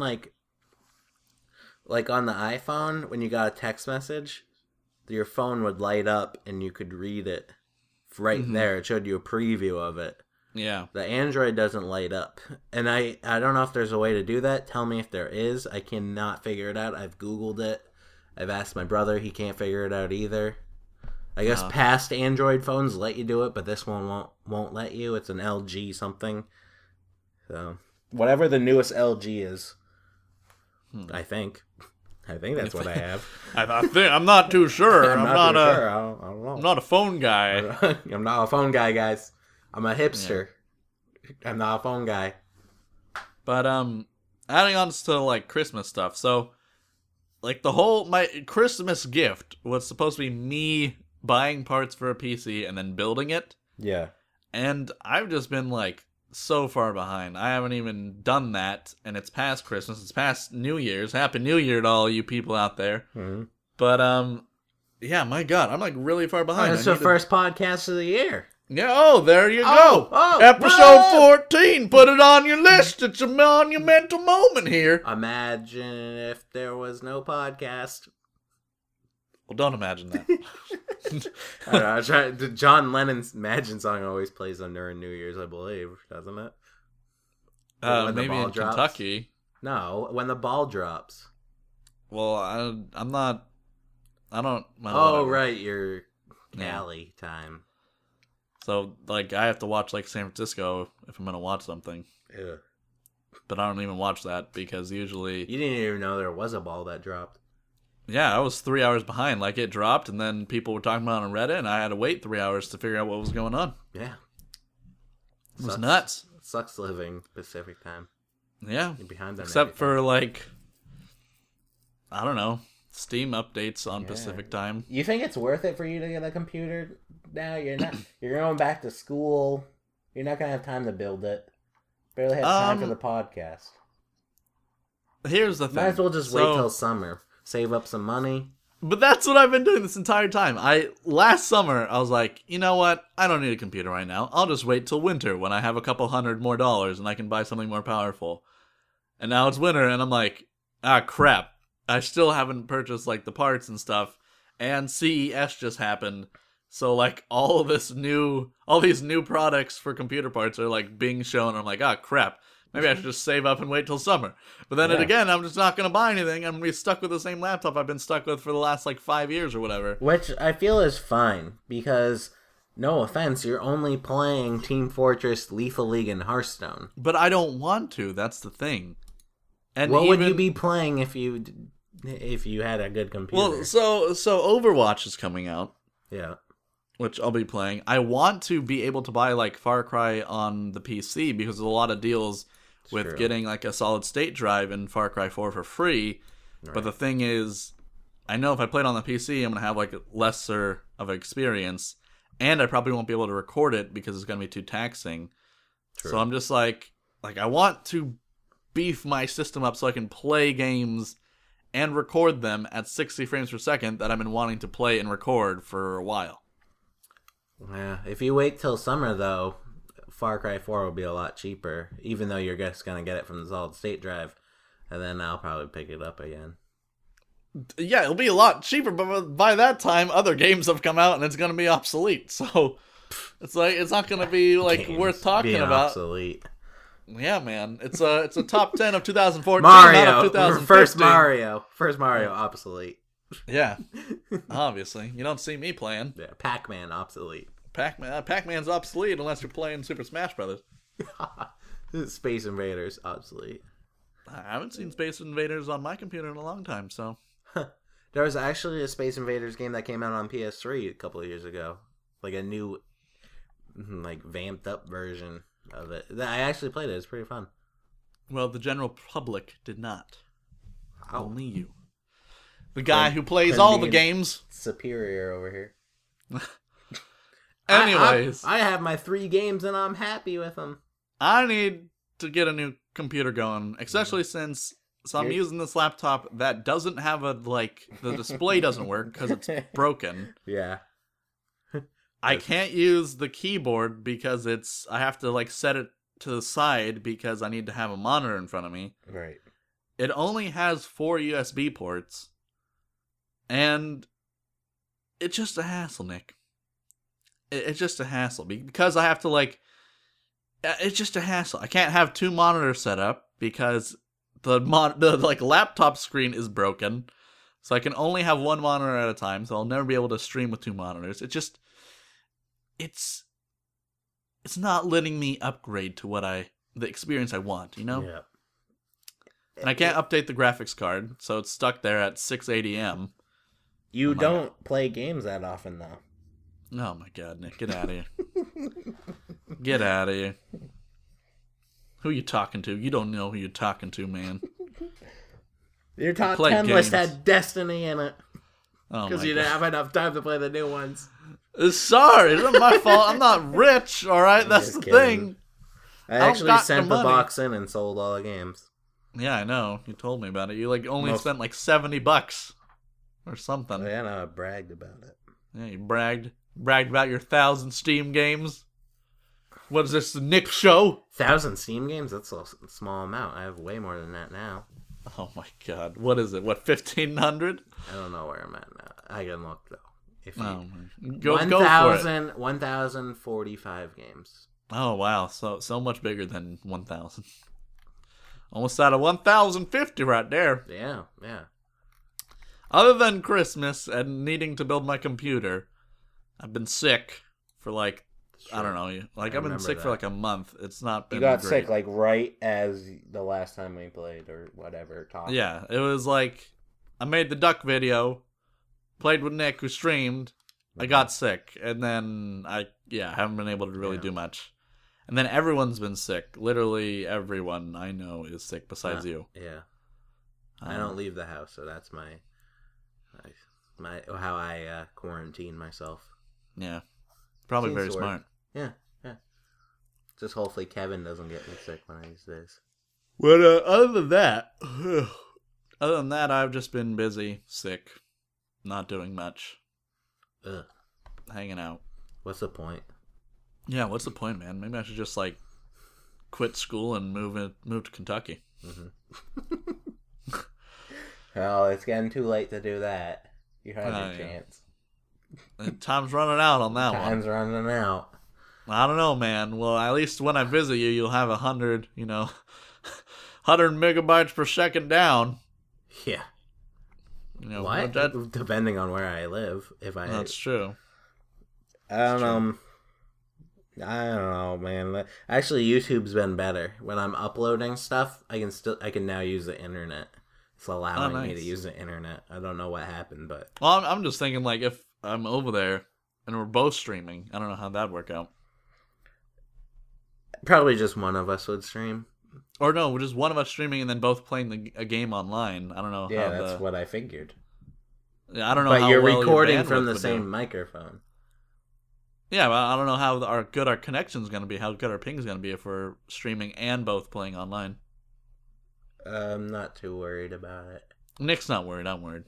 Speaker 1: like on the iPhone, when you got a text message, your phone would light up and you could read it right there. It showed you a preview of it.
Speaker 2: Yeah.
Speaker 1: The Android doesn't light up. And I don't know if there's a way to do that. Tell me if there is. I cannot figure it out. I've Googled it. I've asked my brother. He can't figure it out either. I guess past Android phones let you do it, but this one won't let you. It's an LG something. So, whatever the newest LG is, I think that's what I have.
Speaker 2: I'm not too sure. I'm not
Speaker 1: sure. I don't know.
Speaker 2: I'm not a phone guy.
Speaker 1: I'm not a phone guy, guys. I'm a hipster. Yeah. I'm not a phone guy.
Speaker 2: But adding on to like Christmas stuff. So, like my Christmas gift was supposed to be me buying parts for a PC and then building it.
Speaker 1: Yeah.
Speaker 2: And I've just been like so far behind. I haven't even done that, and it's past Christmas. It's past New Year's. Happy New Year to all you people out there.
Speaker 1: Mm-hmm.
Speaker 2: But yeah, my God, I'm like really far behind.
Speaker 1: It's the first podcast of the year.
Speaker 2: Yeah. Oh, there you go. Episode 14. Put it on your list. It's a monumental moment here.
Speaker 1: Imagine if there was no podcast.
Speaker 2: Well, don't imagine that.
Speaker 1: I don't know, John Lennon's Imagine song always plays on during New Year's, I believe, doesn't it?
Speaker 2: Maybe in drops. Kentucky.
Speaker 1: No, when the ball drops.
Speaker 2: Well, I'm not. I don't.
Speaker 1: Well, right, your Cali time.
Speaker 2: So, like, I have to watch like San Francisco if I'm gonna watch something.
Speaker 1: Yeah.
Speaker 2: But I don't even watch that because usually
Speaker 1: you didn't even know there was a ball that dropped.
Speaker 2: Yeah, I was 3 hours behind. Like, it dropped, and then people were talking about it on Reddit, and I had to wait 3 hours to figure out what was going on.
Speaker 1: Yeah.
Speaker 2: It was nuts.
Speaker 1: It sucks living Pacific time.
Speaker 2: Yeah.
Speaker 1: You're behind on
Speaker 2: Except
Speaker 1: everything.
Speaker 2: for, like, I don't know, Steam updates on Pacific time.
Speaker 1: You think it's worth it for you to get a computer now? You're not. You're going back to school. You're not going to have time to build it. Barely have time for the podcast.
Speaker 2: Here's the thing.
Speaker 1: Might as well just wait till summer. Save up some money.
Speaker 2: But that's what I've been doing this entire time. Last summer, I was like, you know what? I don't need a computer right now. I'll just wait till winter when I have a couple $100 more and I can buy something more powerful. And now it's winter, and I'm like, crap. I still haven't purchased, like, the parts and stuff. And CES just happened. So, like, all these new products for computer parts are, like, being shown. I'm like, crap. Maybe I should just save up and wait till summer. But then again, I'm just not going to buy anything. I'm going to be stuck with the same laptop I've been stuck with for the last, like, 5 years or whatever.
Speaker 1: Which I feel is fine, because, no offense, you're only playing Team Fortress, Lethal League, and Hearthstone.
Speaker 2: But I don't want to. That's the thing. And
Speaker 1: what would you be playing if you had a good computer?
Speaker 2: Well, so Overwatch is coming out.
Speaker 1: Yeah.
Speaker 2: Which I'll be playing. I want to be able to buy, like, Far Cry on the PC, because there's a lot of deals with getting, like, a solid state drive in Far Cry 4 for free. Right. But the thing is, I know if I play it on the PC, I'm going to have, like, lesser of an experience. And I probably won't be able to record it because it's going to be too taxing. True. So I'm just like, I want to beef my system up so I can play games and record them at 60 frames per second that I've been wanting to play and record for a while.
Speaker 1: Yeah, if you wait till summer, though, Far Cry 4 will be a lot cheaper, even though you're just going to get it from the solid state drive, and then I'll probably pick it up again.
Speaker 2: Yeah, it'll be a lot cheaper, but by that time, other games have come out, and it's going to be obsolete, so it's like, it's not going to be, like, worth talking about.
Speaker 1: Obsolete.
Speaker 2: Yeah, man, it's a top 10 of 2014,
Speaker 1: Mario,
Speaker 2: not of 2015.
Speaker 1: First Mario, obsolete.
Speaker 2: Yeah, obviously. You don't see me playing.
Speaker 1: Yeah, Pac-Man, obsolete.
Speaker 2: Pac-Man's obsolete unless you're playing Super Smash Brothers.
Speaker 1: Space Invaders, obsolete.
Speaker 2: I haven't seen Space Invaders on my computer in a long time, so.
Speaker 1: There was actually a Space Invaders game that came out on PS3 a couple of years ago. Like a new, like, vamped up version of it. I actually played it. It's pretty fun.
Speaker 2: Well, the general public did not. Only you. The guy who plays all the games.
Speaker 1: Superior over here.
Speaker 2: Anyways.
Speaker 1: I have my 3 games and I'm happy with them.
Speaker 2: I need to get a new computer going. Especially since I'm using this laptop that doesn't have the display doesn't work because it's broken.
Speaker 1: Yeah.
Speaker 2: I can't use the keyboard because I have to, like, set it to the side because I need to have a monitor in front of me.
Speaker 1: Right.
Speaker 2: It only has 4 USB ports. And it's just a hassle, Nick. it's just a hassle because I have to like. It's just a hassle. I can't have 2 monitors set up because the like laptop screen is broken, so I can only have 1 monitor at a time. So I'll never be able to stream with 2 monitors. It's not letting me upgrade to the experience I want. You know.
Speaker 1: Yeah.
Speaker 2: And I can't update the graphics card, so it's stuck there at 680M.
Speaker 1: You don't play games that often, though.
Speaker 2: Oh my god, Nick, get out of here. Get out of here. Who you talking to? You don't know who you're talking to, man.
Speaker 1: Your top 10 list had Destiny in it.
Speaker 2: Oh
Speaker 1: because you didn't have enough time to play the new ones.
Speaker 2: Sorry, it's not my fault. I'm not rich, alright? That's the thing.
Speaker 1: I actually sent the box in and sold all the games.
Speaker 2: Yeah, I know. You told me about it. You only spent like $70 or something.
Speaker 1: Oh, yeah, no, I bragged about it.
Speaker 2: Yeah, you bragged about your 1,000 Steam games. What is this, the Nick show?
Speaker 1: 1,000 Steam games? That's a small amount. I have way more than that now.
Speaker 2: Oh my god. What is it? What, 1,500?
Speaker 1: I don't know where I'm at now. I can look, though. If
Speaker 2: go for it.
Speaker 1: 1,045 games.
Speaker 2: Oh, wow. So much bigger than 1,000. Almost out of 1,050 right there.
Speaker 1: Yeah.
Speaker 2: Other than Christmas and needing to build my computer, I've been sick for I don't know. I've been sick for a month. It's not been.
Speaker 1: You got
Speaker 2: great.
Speaker 1: sick right as the last time we played or whatever.
Speaker 2: Yeah, it was I made the duck video, played with Nick who streamed. I got sick, and then I haven't been able to really do much. And then everyone's been sick. Literally everyone I know is sick besides you.
Speaker 1: Yeah. I don't leave the house, so that's my how I quarantine myself.
Speaker 2: Yeah. Probably
Speaker 1: Seems
Speaker 2: very smart.
Speaker 1: Yeah. Just hopefully Kevin doesn't get me sick one of these days.
Speaker 2: But other than that, I've just been busy, sick, not doing much.
Speaker 1: Ugh.
Speaker 2: Hanging out.
Speaker 1: What's the point?
Speaker 2: Yeah, what's the point, man? Maybe I should just quit school and move to Kentucky.
Speaker 1: Mm-hmm. Well, it's getting too late to do that. You had your chance.
Speaker 2: Time's running out on that one.
Speaker 1: Time's running out.
Speaker 2: I don't know, man. Well, at least when I visit you, you'll have 100 megabytes per second down.
Speaker 1: Yeah.
Speaker 2: What?
Speaker 1: Depending on where I live,
Speaker 2: That's true.
Speaker 1: I don't know, man. Actually, YouTube's been better. When I'm uploading stuff, I can now use the internet. It's allowing me to use the internet. I don't know what happened, but
Speaker 2: well, I'm just thinking if I'm over there and we're both streaming, I don't know how that'd work out.
Speaker 1: Probably just one of us would stream.
Speaker 2: Or no, just one of us streaming and then both playing a game online. I don't know.
Speaker 1: Yeah, that's what I figured.
Speaker 2: Yeah, I don't know.
Speaker 1: But
Speaker 2: how
Speaker 1: you're
Speaker 2: well
Speaker 1: recording
Speaker 2: your
Speaker 1: from the same microphone.
Speaker 2: Yeah, but I don't know how good our connection's going to be, how good our ping's going to be if we're streaming and both playing online.
Speaker 1: I'm not too worried about it.
Speaker 2: Nick's not worried. I'm worried.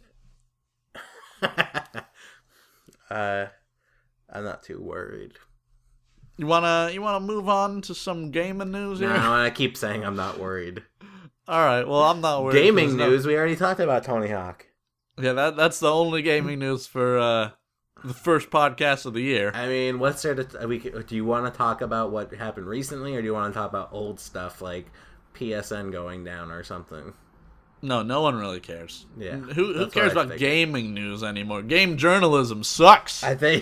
Speaker 1: I'm not too worried.
Speaker 2: You wanna move on to some gaming news here?
Speaker 1: No, I keep saying I'm not worried.
Speaker 2: All right, well I'm not worried.
Speaker 1: Gaming news. We already talked about Tony Hawk.
Speaker 2: Yeah, that's the only gaming news for the first podcast of the year.
Speaker 1: I mean, what's there to? Do you want to talk about what happened recently, or do you want to talk about old stuff like PSN going down or something?
Speaker 2: No one really cares.
Speaker 1: Yeah,
Speaker 2: who cares about gaming news anymore? Game journalism sucks.
Speaker 1: I think.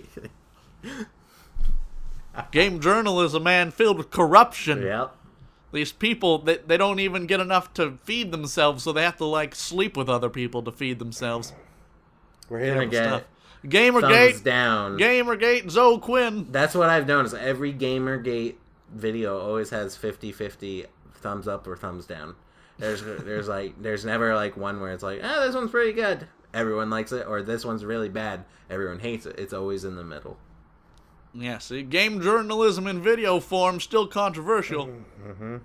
Speaker 2: Game journalism, man, filled with corruption.
Speaker 1: Yep.
Speaker 2: These people, they don't even get enough to feed themselves, so they have to sleep with other people to feed themselves.
Speaker 1: We're gonna get
Speaker 2: Gamergate
Speaker 1: thumbs down.
Speaker 2: Gamergate, Zoe Quinn.
Speaker 1: That's what I've noticed. Every Gamergate video always has 50-50 thumbs up or thumbs down. There's never one where it's this one's pretty good, everyone likes it, or this one's really bad, everyone hates it. It's always in the middle.
Speaker 2: Yeah, see, game journalism in video form still controversial.
Speaker 1: Mm-hmm.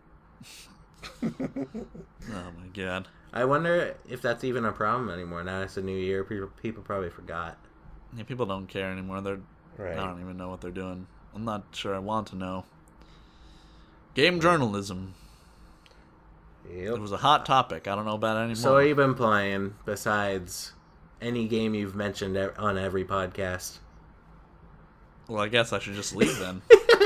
Speaker 2: Oh my god.
Speaker 1: I wonder if that's even a problem anymore. Now it's a new year. People probably forgot.
Speaker 2: Yeah, people don't care anymore.
Speaker 1: Right.
Speaker 2: I don't even know what they're doing. I'm not sure I want to know. Game journalism.
Speaker 1: Yep.
Speaker 2: It was a hot topic. I don't know about it anymore.
Speaker 1: So what have you been playing besides any game you've mentioned on every podcast?
Speaker 2: Well, I guess I should just leave then.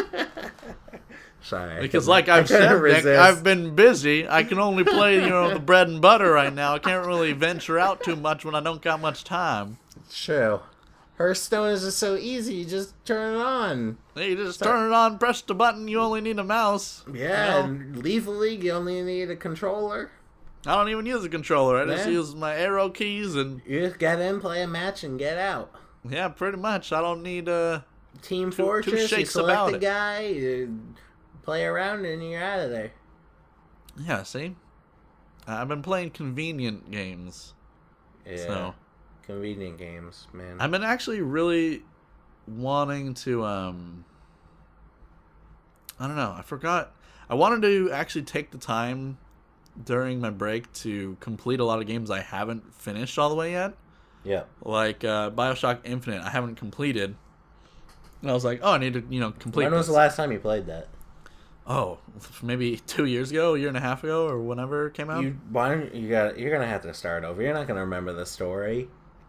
Speaker 1: Sorry.
Speaker 2: Because like I've said, Nick, I've been busy. I can only play, the bread and butter right now. I can't really venture out too much when I don't got much time.
Speaker 1: It's true. Hearthstone is just so easy. You just turn it on.
Speaker 2: You just turn it on, press the button. You only need a mouse.
Speaker 1: Yeah, and Lethal League, you only need a controller.
Speaker 2: I don't even use a controller. I just use my arrow keys and...
Speaker 1: You just get in, play a match, and get out.
Speaker 2: Yeah, pretty much. I don't need
Speaker 1: Team Fortress, you select the guy, you play around, and you're out of there.
Speaker 2: Yeah, see? I've been playing convenient games.
Speaker 1: Yeah,
Speaker 2: so.
Speaker 1: Convenient games, man.
Speaker 2: I've been actually really wanting to, I don't know, I forgot. I wanted to actually take the time during my break to complete a lot of games I haven't finished all the way yet.
Speaker 1: Yeah.
Speaker 2: Like BioShock Infinite, I haven't completed. And I was like, oh, I need to, complete
Speaker 1: When was the last time you played that?
Speaker 2: Oh, maybe 2 years ago, a year and a half ago, or whenever it came out.
Speaker 1: You're gonna have to start over. You're not gonna remember the story.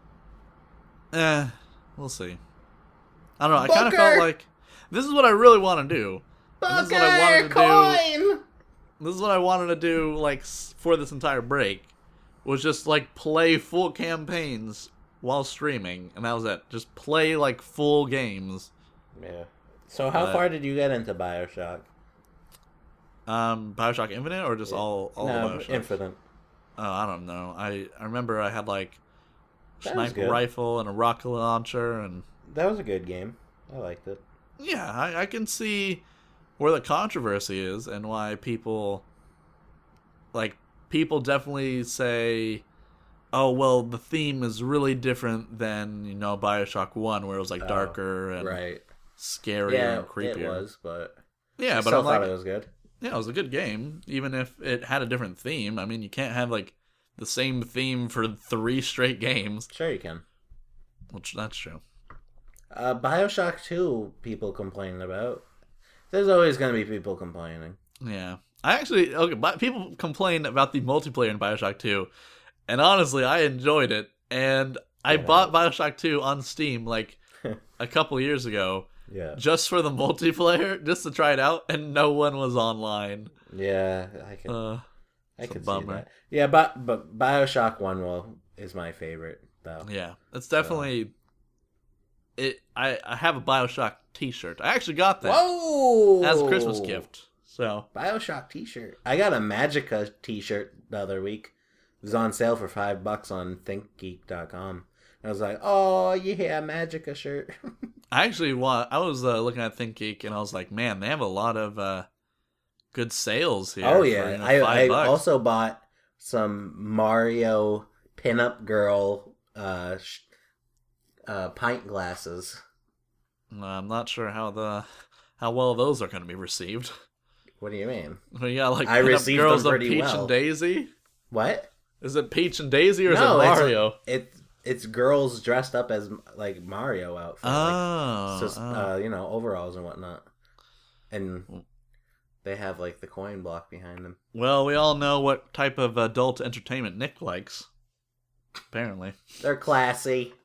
Speaker 2: We'll see. I don't know. I kind of felt like this is what I really want to do.
Speaker 1: This is what I wanted to do.
Speaker 2: This is what I wanted to do, like, for this entire break, was just like play full campaigns while streaming, and that was it. Just play like full games.
Speaker 1: Yeah. So how far did you get into BioShock?
Speaker 2: BioShock Infinite or just all the BioShock?
Speaker 1: Infinite.
Speaker 2: Oh, I don't know. I remember I had like a sniper rifle and a rocket launcher, and
Speaker 1: that was a good game. I liked it.
Speaker 2: Yeah, I can see where the controversy is and why people definitely say, oh, well, the theme is really different than, BioShock 1, where it was like darker and scarier and creepier.
Speaker 1: Yeah, it was, but
Speaker 2: yeah, but
Speaker 1: I
Speaker 2: thought
Speaker 1: it was good.
Speaker 2: Yeah, it was a good game, even if it had a different theme. I mean, you can't have like the same theme for 3 straight games.
Speaker 1: Sure you can.
Speaker 2: Which that's true.
Speaker 1: BioShock 2, people complaining about. There's always going to be people complaining.
Speaker 2: Yeah. But people complain about the multiplayer in BioShock 2, and honestly, I enjoyed it, and I bought BioShock 2 on Steam, like, a couple years ago, just for the multiplayer, just to try it out, and no one was online.
Speaker 1: Yeah, I can see that. Yeah, but BioShock 1 is my favorite, though.
Speaker 2: Yeah, it's definitely... I have a BioShock t-shirt. I actually got that as a Christmas gift. So
Speaker 1: BioShock t-shirt. I got a Magica t-shirt the other week. It was on sale for $5 on ThinkGeek.com. I was like, oh yeah, Magica shirt.
Speaker 2: I was looking at ThinkGeek and I was like, man, they have a lot of good sales here.
Speaker 1: Oh yeah, for, I also bought some Mario pinup girl pint glasses.
Speaker 2: I'm not sure how well those are going to be received.
Speaker 1: What do you mean?
Speaker 2: Well, yeah, like
Speaker 1: I received
Speaker 2: girls
Speaker 1: them pretty
Speaker 2: Peach
Speaker 1: well.
Speaker 2: And Daisy.
Speaker 1: What?
Speaker 2: Is it Peach and Daisy or is it Mario?
Speaker 1: It's girls dressed up as like Mario outfits.
Speaker 2: Oh,
Speaker 1: overalls and whatnot, and they have like the coin block behind them.
Speaker 2: Well, we all know what type of adult entertainment Nick likes. Apparently,
Speaker 1: they're classy.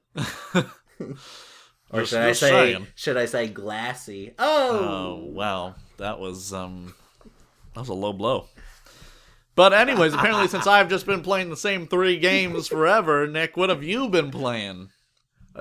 Speaker 1: Or should I say glassy?
Speaker 2: Oh, wow. That was a low blow. But anyways, apparently since I've just been playing the same 3 games forever, Nick, what have you been playing?
Speaker 1: Oh,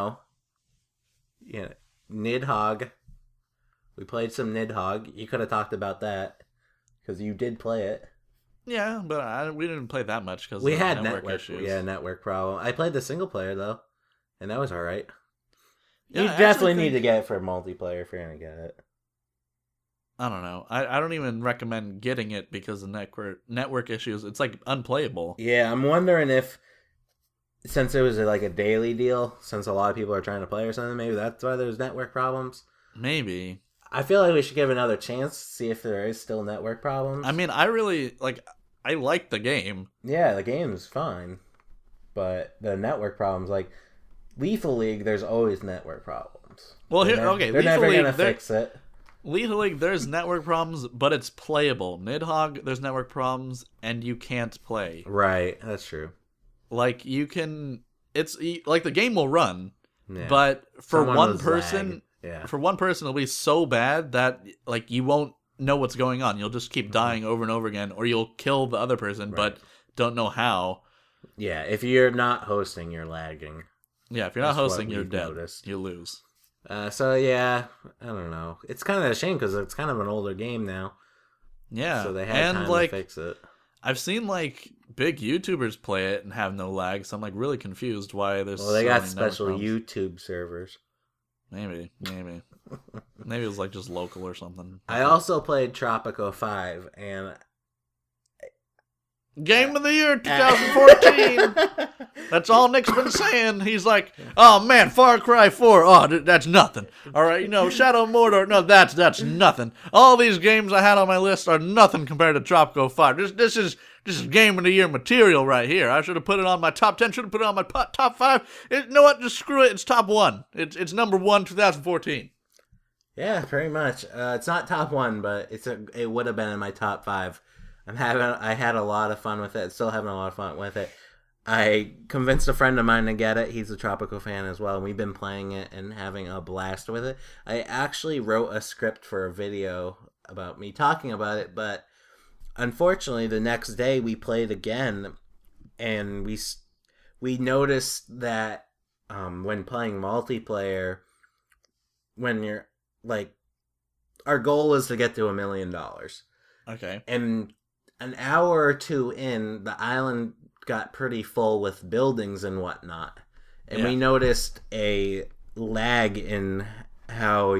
Speaker 1: Nidhogg. We played some Nidhogg. You could have talked about that because you did play it.
Speaker 2: Yeah, but we didn't play that much because
Speaker 1: we had
Speaker 2: network issues.
Speaker 1: Yeah, network problem. I played the single player though, and that was all right.
Speaker 2: Yeah,
Speaker 1: you definitely need to get it for multiplayer if you're gonna get it.
Speaker 2: I don't know. I don't even recommend getting it because of network issues. It's like unplayable.
Speaker 1: Yeah, I'm wondering if since it was like a daily deal, since a lot of people are trying to play or something, maybe that's why there's network problems.
Speaker 2: Maybe.
Speaker 1: I feel like we should give it another chance, see if there is still network problems.
Speaker 2: I mean, I really I like the game.
Speaker 1: Yeah, the game is fine, but the network problems, like Lethal League, there's always network problems.
Speaker 2: Well, they're
Speaker 1: never gonna fix it.
Speaker 2: Lethal League, there's network problems, but it's playable. Nidhogg, there's network problems, and you can't play.
Speaker 1: Right, that's true.
Speaker 2: Like, you can... It's... Like, the game will run, but for one person,
Speaker 1: Yeah.
Speaker 2: for one person, it'll be so bad that like you won't know what's going on. You'll just keep dying over and over again, or you'll kill the other person, but don't know how.
Speaker 1: Yeah, if you're not hosting, you're lagging.
Speaker 2: Yeah, if you're not
Speaker 1: That's what
Speaker 2: hosting, you're
Speaker 1: we've
Speaker 2: dead.
Speaker 1: noticed.
Speaker 2: You lose.
Speaker 1: So yeah, I don't know. It's kind of a shame because it's kind of an older game now.
Speaker 2: Yeah,
Speaker 1: So they had time to fix it.
Speaker 2: I've seen like big YouTubers play it and have no lag, so I'm like really confused why there's.
Speaker 1: Well, they
Speaker 2: so
Speaker 1: got
Speaker 2: many
Speaker 1: special
Speaker 2: network problems.
Speaker 1: YouTube servers.
Speaker 2: Maybe it was like just local or something.
Speaker 1: I also played Tropico 5 and
Speaker 2: Game of the year 2014. That's all Nick's been saying. He's like, oh man, Far Cry 4. Oh, that's nothing. All right, Shadow of Mordor. No, that's nothing. All these games I had on my list are nothing compared to Tropico 5. This is Game of the Year material right here. I should have put it on my top 10. Should have put it on my top 5. You know what? Just screw it. It's top 1. It's number 1, 2014.
Speaker 1: yeah, pretty much. It's not top 1, but it would have been in my top 5. I had a lot of fun with it. Still having a lot of fun with it. I convinced a friend of mine to get it. He's a Tropico fan as well. And we've been playing it and having a blast with it. I actually wrote a script for a video about me talking about it, but unfortunately, the next day we played again, and we noticed that when playing multiplayer, when you're like, our goal is to get to $1 million.
Speaker 2: Okay.
Speaker 1: And an hour or two in, the island got pretty full with buildings and whatnot. And we noticed a lag in how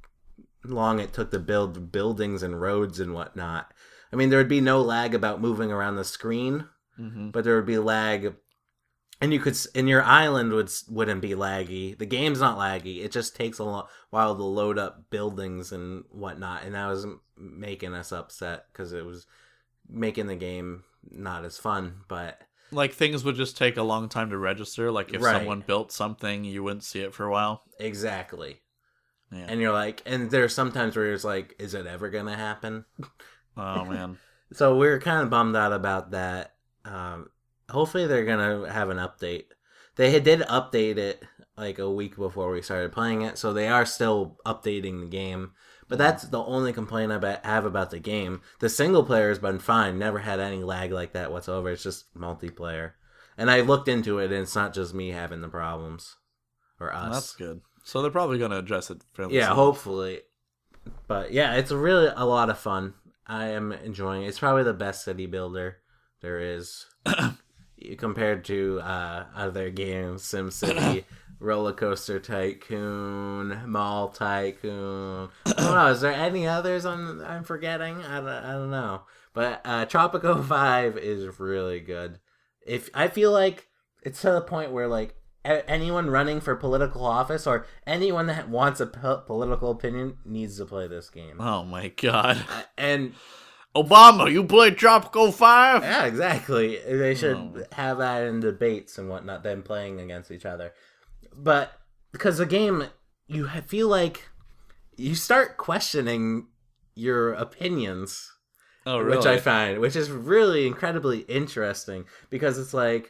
Speaker 1: long it took to build buildings and roads and whatnot. I mean, there would be no lag about moving around the screen, but there would be lag. And your island wouldn't be laggy. The game's not laggy. It just takes a while to load up buildings and whatnot. And that was making us upset because it was making the game not as fun. But
Speaker 2: like things would just take a long time to register. Like if someone built something, you wouldn't see it for a while.
Speaker 1: Exactly.
Speaker 2: Yeah.
Speaker 1: And you're like, and there's sometimes where it's like, is it ever gonna happen?
Speaker 2: Oh man.
Speaker 1: So we're kind of bummed out about that. Hopefully they're gonna have an update. They did update it like a week before we started playing it, so they are still updating the game. But that's the only complaint I have about the game. The single player has been fine, never had any lag like that whatsoever. It's just multiplayer. And I looked into it, and it's not just me having the problems. Or us.
Speaker 2: That's good. So they're probably going to address it fairly
Speaker 1: Yeah,
Speaker 2: soon.
Speaker 1: hopefully. But yeah, it's really a lot of fun. I am enjoying it. It's probably the best city builder there is. Compared to other games, SimCity, Roller Coaster Tycoon, Mall Tycoon. I don't know. Is there any others I'm forgetting? I don't know. But Tropico 5 is really good. I feel like it's to the point where like anyone running for political office or anyone that wants a political opinion needs to play this game.
Speaker 2: Oh my god.
Speaker 1: And
Speaker 2: Obama, you played Tropico 5?
Speaker 1: yeah, exactly. They should have that in debates and whatnot, them playing against each other. But because the game, you feel like you start questioning your opinions.
Speaker 2: Oh, really?
Speaker 1: Which I find, which is really incredibly interesting. Because it's like,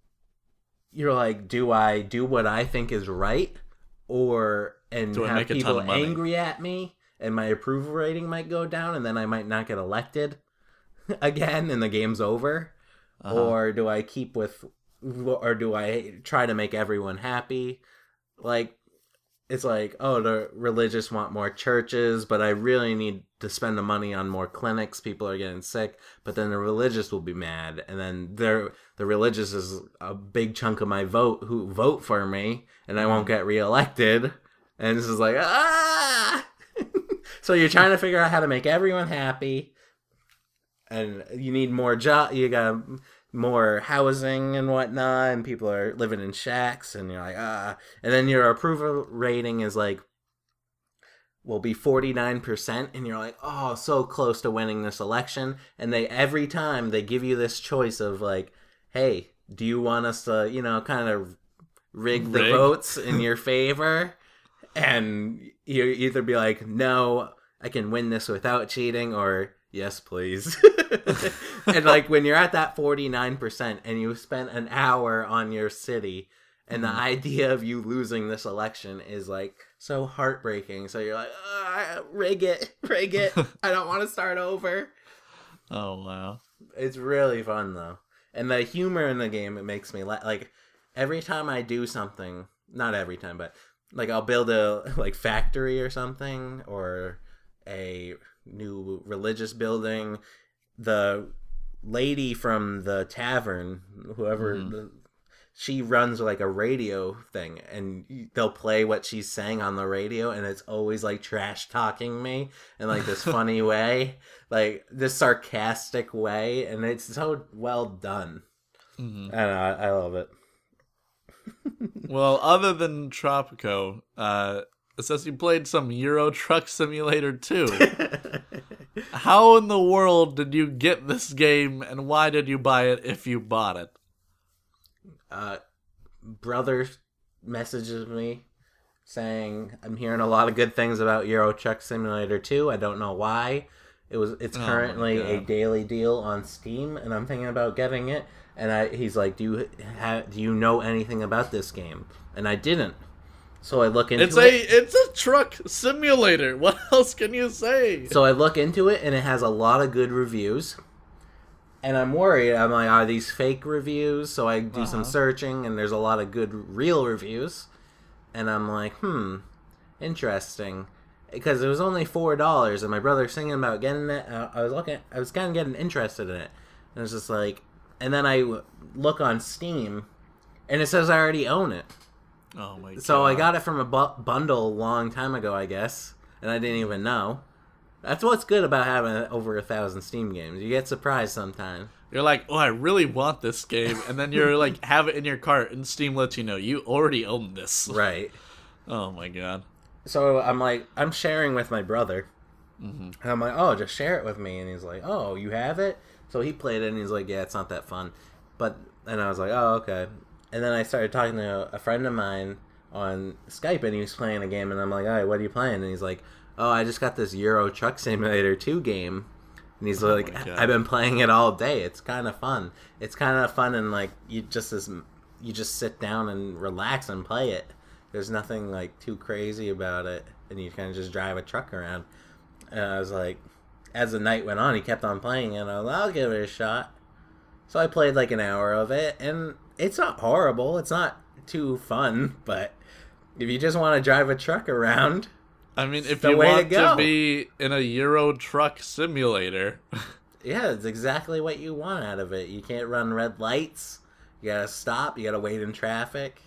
Speaker 1: you're like, do I do what I think is right? And
Speaker 2: do I
Speaker 1: have
Speaker 2: make a ton
Speaker 1: people
Speaker 2: of money?
Speaker 1: angry at me? And my approval rating might go down, and then I might not get elected again, and the game's over. Or do I do I try to make everyone happy? Like, it's like, oh, the religious want more churches, but I really need to spend the money on more clinics. People are getting sick, but then the religious will be mad, and then the religious is a big chunk of my who vote for me, and I won't get reelected. And this is like, ah! So you're trying to figure out how to make everyone happy, and you need more you got more housing and whatnot, and people are living in shacks, and you're like, ah. And then your approval rating is like, will be 49%, and you're like, oh, so close to winning this election. And every time they give you this choice of like, hey, do you want us to, kind of rig the votes in your favor? And you either be like, no, I can win this without cheating, or yes, please. And like when you're at that 49% and you spent an hour on your city And the idea of you losing this election is like so heartbreaking. So you're like, rig it. I don't want to start over.
Speaker 2: Oh, wow.
Speaker 1: It's really fun, though. And the humor in the game, it makes me laugh. Like, every time I do something, not every time, but like I'll build a like factory or something, or a new religious building. The lady from the tavern, whoever, she runs like a radio thing, and they'll play what she's saying on the radio, and it's always like trash talking me in like this funny way, like this sarcastic way, and it's so well done. And I love it.
Speaker 2: Well, other than Tropico, it says you played some Euro Truck Simulator 2. How in the world did you get this game, and why did you buy it if you bought it?
Speaker 1: Brother messages me saying, I'm hearing a lot of good things about Euro Truck Simulator 2. I don't know why. It's currently a daily deal on Steam, and I'm thinking about getting it. And he's like, do you know anything about this game? And I didn't. So I look into it.
Speaker 2: It's a truck simulator. What else can you say?
Speaker 1: So I look into it, and it has a lot of good reviews. And I'm worried. I'm like, are these fake reviews? So I do some searching, and there's a lot of good real reviews. And I'm like, interesting. Because it was only $4, and my brother's singing about getting it. I was kind of getting interested in it. And it was just like, and then I look on Steam, and it says I already own it.
Speaker 2: Oh my god.
Speaker 1: So I got it from a bundle a long time ago, I guess, and I didn't even know. That's what's good about having over 1,000 Steam games. You get surprised sometimes.
Speaker 2: You're like, oh, I really want this game, and then you're like, have it in your cart, and Steam lets you know you already own this.
Speaker 1: Right.
Speaker 2: Oh my god.
Speaker 1: So I'm like, I'm sharing with my brother. And I'm like, oh, just share it with me. And he's like, oh, you have it? So he played it, and he's like, yeah, it's not that fun. And I was like, oh, okay. And then I started talking to a friend of mine on Skype, and he was playing a game, and I'm like, all right, what are you playing? And he's like, oh, I just got this Euro Truck Simulator 2 game. And he's like, I've been playing it all day. It's kind of fun. It's kind of fun, and like you just sit down and relax and play it. There's nothing like too crazy about it, and you kind of just drive a truck around. And I was like, as the night went on, he kept on playing it, and I was like, I'll give it a shot. So I played like an hour of it, and it's not horrible. It's not too fun, but if you just want to drive a truck around,
Speaker 2: I mean, if you want to be in a Euro Truck Simulator,
Speaker 1: yeah, it's exactly what you want out of it. You can't run red lights. You gotta stop. You gotta wait in traffic.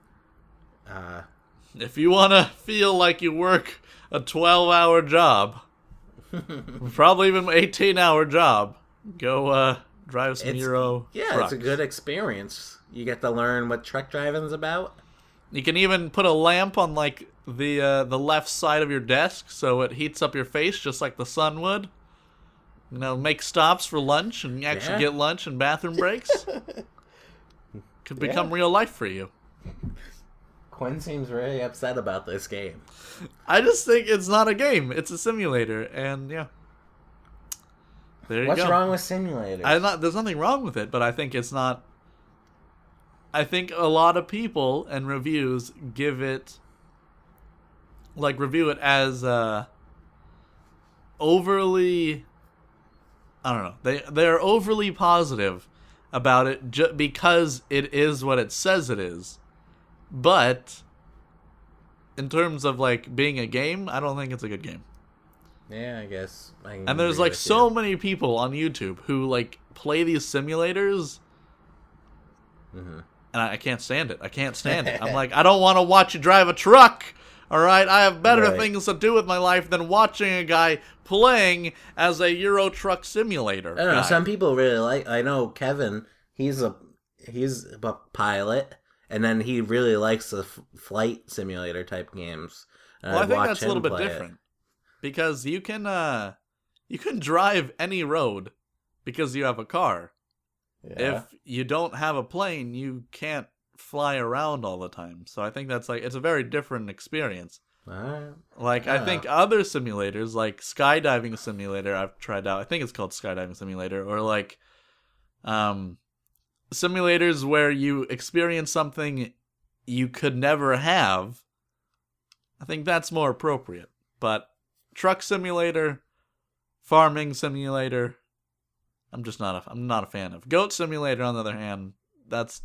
Speaker 2: If you want to feel like you work a 12-hour job, probably even 18-hour job, go drive some Euro trucks.
Speaker 1: It's a good experience. You get to learn what truck driving's about.
Speaker 2: You can even put a lamp on like the left side of your desk so it heats up your face just like the sun would. You know, make stops for lunch and actually get lunch and bathroom breaks. Could become real life for you.
Speaker 1: Quinn seems really upset about this game.
Speaker 2: I just think it's not a game. It's a simulator, and yeah. There you go.
Speaker 1: What's wrong with simulators?
Speaker 2: There's nothing wrong with it, but I think it's not... I think a lot of people and reviews give it... Like, review it as overly... I don't know. They're overly positive about it because it is what it says it is. But in terms of like being a game, I don't think it's a good game.
Speaker 1: Yeah, I guess.
Speaker 2: And there's like so many people on YouTube who like play these simulators, and I can't stand it. I can't stand it. I'm like, I don't want to watch you drive a truck. All right, I have better things to do with my life than watching a guy playing as a Euro Truck Simulator.
Speaker 1: I don't know. Some people really like. I know Kevin. He's a pilot. And then he really likes the flight simulator type games.
Speaker 2: Well, I think that's a little bit different. Because you can drive any road because you have a car. Yeah. If you don't have a plane, you can't fly around all the time. So I think that's like, it's a very different experience. Like, I think other simulators, like Skydiving Simulator, I've tried out. I think it's called Skydiving Simulator. Or like, simulators where you experience something you could never have, I think that's more appropriate. But Truck Simulator, Farming Simulator, I'm not a fan of. Goat Simulator, on the other hand, that's,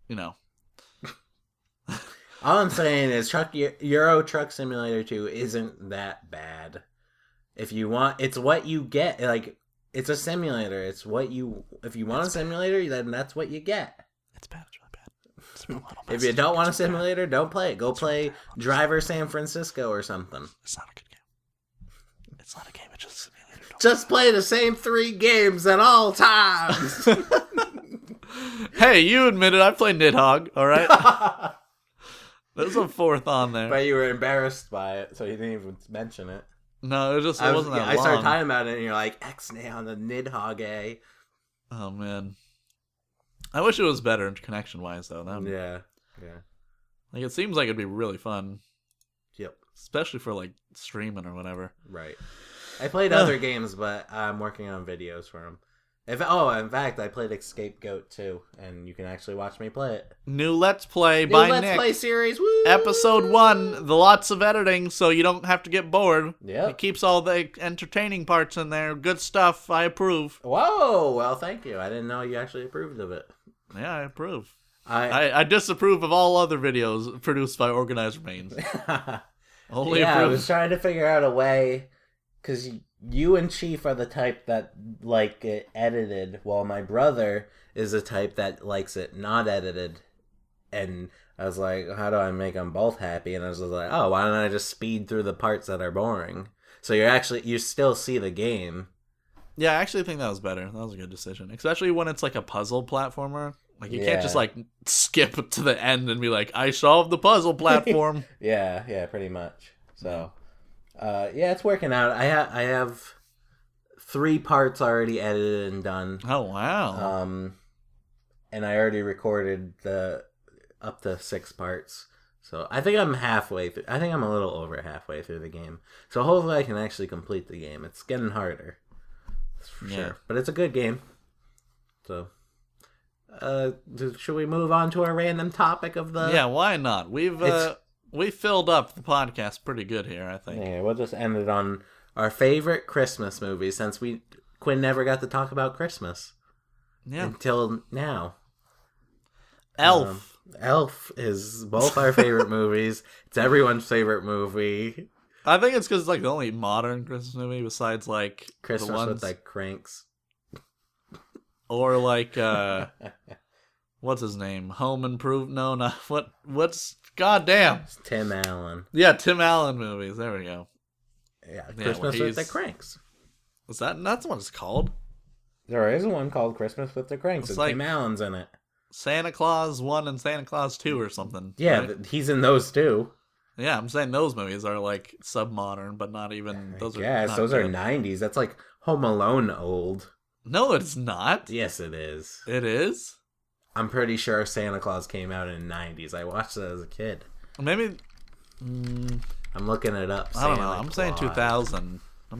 Speaker 1: All I'm saying is Euro Truck Simulator 2 isn't that bad. If you want, it's what you get. Like, it's a simulator. If you want a simulator, then that's what you get.
Speaker 2: It's bad. It's really bad. It's a little
Speaker 1: If you don't want a simulator, don't play it. Go play Driver San Francisco or something.
Speaker 2: It's not a good game. It's not a game. It's just a simulator.
Speaker 1: Just play the same 3 games at all times.
Speaker 2: Hey, you admitted I play Nidhogg, all right? There's a 4th on there.
Speaker 1: But you were embarrassed by it, so you didn't even mention it.
Speaker 2: No, it wasn't that long.
Speaker 1: I started talking about it, and you're like, X-Nay on the Nidhogg, eh?
Speaker 2: Oh, man. I wish it was better connection-wise, though.
Speaker 1: Yeah.
Speaker 2: Like, it seems like it'd be really fun.
Speaker 1: Yep.
Speaker 2: Especially for, like, streaming or whatever.
Speaker 1: Right. I played other games, but I'm working on videos for them. In fact, I played Escape Goat too, and you can actually watch me play it.
Speaker 2: New Let's Play by Nick.
Speaker 1: Let's Play series, woo!
Speaker 2: Episode 1, the lots of editing, so you don't have to get bored.
Speaker 1: Yeah.
Speaker 2: It keeps all the entertaining parts in there. Good stuff. I approve.
Speaker 1: Whoa! Well, thank you. I didn't know you actually approved of it.
Speaker 2: Yeah, I approve.
Speaker 1: I
Speaker 2: disapprove of all other videos produced by Organized Remains. Only
Speaker 1: yeah,
Speaker 2: approve.
Speaker 1: I was trying to figure out a way, because you and Chief are the type that like it edited, while my brother is the type that likes it not edited. And I was like, how do I make them both happy? And I was like, oh, why don't I just speed through the parts that are boring? So you still see the game.
Speaker 2: Yeah, I actually think that was better. That was a good decision. Especially when it's like a puzzle platformer. Like, you can't just, like, skip to the end and be like, I solved the puzzle platform.
Speaker 1: Yeah, pretty much. So, yeah, it's working out. I have 3 parts already edited and done.
Speaker 2: Oh, wow.
Speaker 1: And I already recorded up to 6 parts. So I think I'm halfway through. I think I'm a little over halfway through the game. So hopefully I can actually complete the game. It's getting harder. That's for sure. But it's a good game. So, should we move on to our random topic of the...
Speaker 2: Yeah, why not? We've filled up the podcast pretty good here, I think.
Speaker 1: Yeah, we'll just end it on our favorite Christmas movie, since Quinn never got to talk about Christmas.
Speaker 2: Yeah.
Speaker 1: Until now.
Speaker 2: Elf.
Speaker 1: Elf is both our favorite movies. It's everyone's favorite movie.
Speaker 2: I think it's because it's like the only modern Christmas movie besides like
Speaker 1: Christmas
Speaker 2: the ones
Speaker 1: with like Cranks.
Speaker 2: Or like what's his name? Home Improvement? No, not what's goddamn.
Speaker 1: It's Tim Allen.
Speaker 2: Yeah, Tim Allen movies. There we go.
Speaker 1: Yeah, Christmas with the Cranks.
Speaker 2: That's what it's called?
Speaker 1: There is one called Christmas with the Cranks, and
Speaker 2: like
Speaker 1: Tim Allen's in it.
Speaker 2: Santa Claus 1 and Santa Claus 2 or something.
Speaker 1: Yeah,
Speaker 2: right?
Speaker 1: He's in those too.
Speaker 2: Yeah, I'm saying those movies are like sub-modern, but not even... Those are
Speaker 1: 90s. That's like Home Alone old.
Speaker 2: No, it's not.
Speaker 1: Yes, it is.
Speaker 2: It is?
Speaker 1: I'm pretty sure Santa Claus came out in the 90s. I watched it as a kid.
Speaker 2: Maybe...
Speaker 1: I'm looking it up.
Speaker 2: I don't know. I'm saying 2000.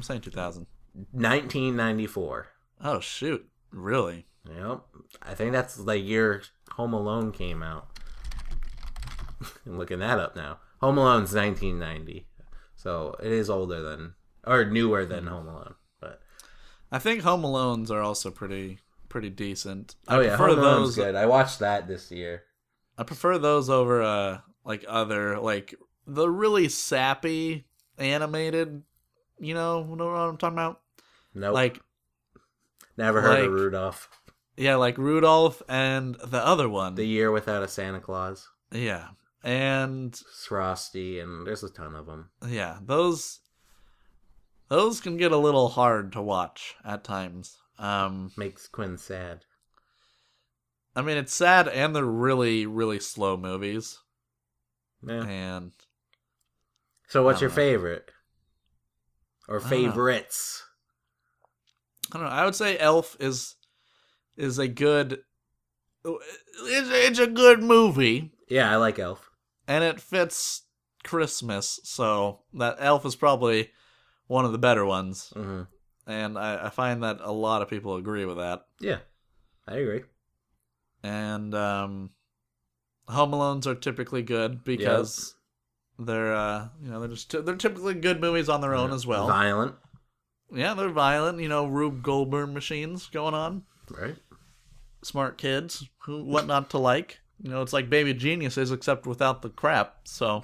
Speaker 1: 1994.
Speaker 2: Oh, shoot. Really?
Speaker 1: Yep. I think that's the year Home Alone came out. I'm looking that up now. Home Alone's 1990. So it is older than... or newer than Home Alone. But
Speaker 2: I think Home Alones are also pretty decent.
Speaker 1: Home Alone's good. I watched that this year.
Speaker 2: I prefer those over like other, like the really sappy animated, you know what I'm talking about?
Speaker 1: Nope.
Speaker 2: Like
Speaker 1: never heard of Rudolph.
Speaker 2: Yeah, like Rudolph and the other one.
Speaker 1: The Year Without a Santa Claus.
Speaker 2: Yeah. And
Speaker 1: Frosty, and there's a ton of them.
Speaker 2: Yeah, those can get a little hard to watch at times.
Speaker 1: Makes Quinn sad.
Speaker 2: I mean, it's sad, and they're really, really slow movies.
Speaker 1: Yeah.
Speaker 2: And
Speaker 1: so, what's your favorite? Or favorites?
Speaker 2: I don't know. I would say Elf is a good. It's a good movie.
Speaker 1: Yeah, I like Elf.
Speaker 2: And it fits Christmas, so that Elf is probably one of the better ones.
Speaker 1: Mm-hmm.
Speaker 2: And I find that a lot of people agree with that.
Speaker 1: Yeah, I agree.
Speaker 2: And Home Alones are typically good because they're they're typically good movies on their own as well.
Speaker 1: Violent.
Speaker 2: Yeah, they're violent. Rube Goldberg machines going on.
Speaker 1: Right.
Speaker 2: Smart kids what not to like. It's like Baby Geniuses except without the crap. So,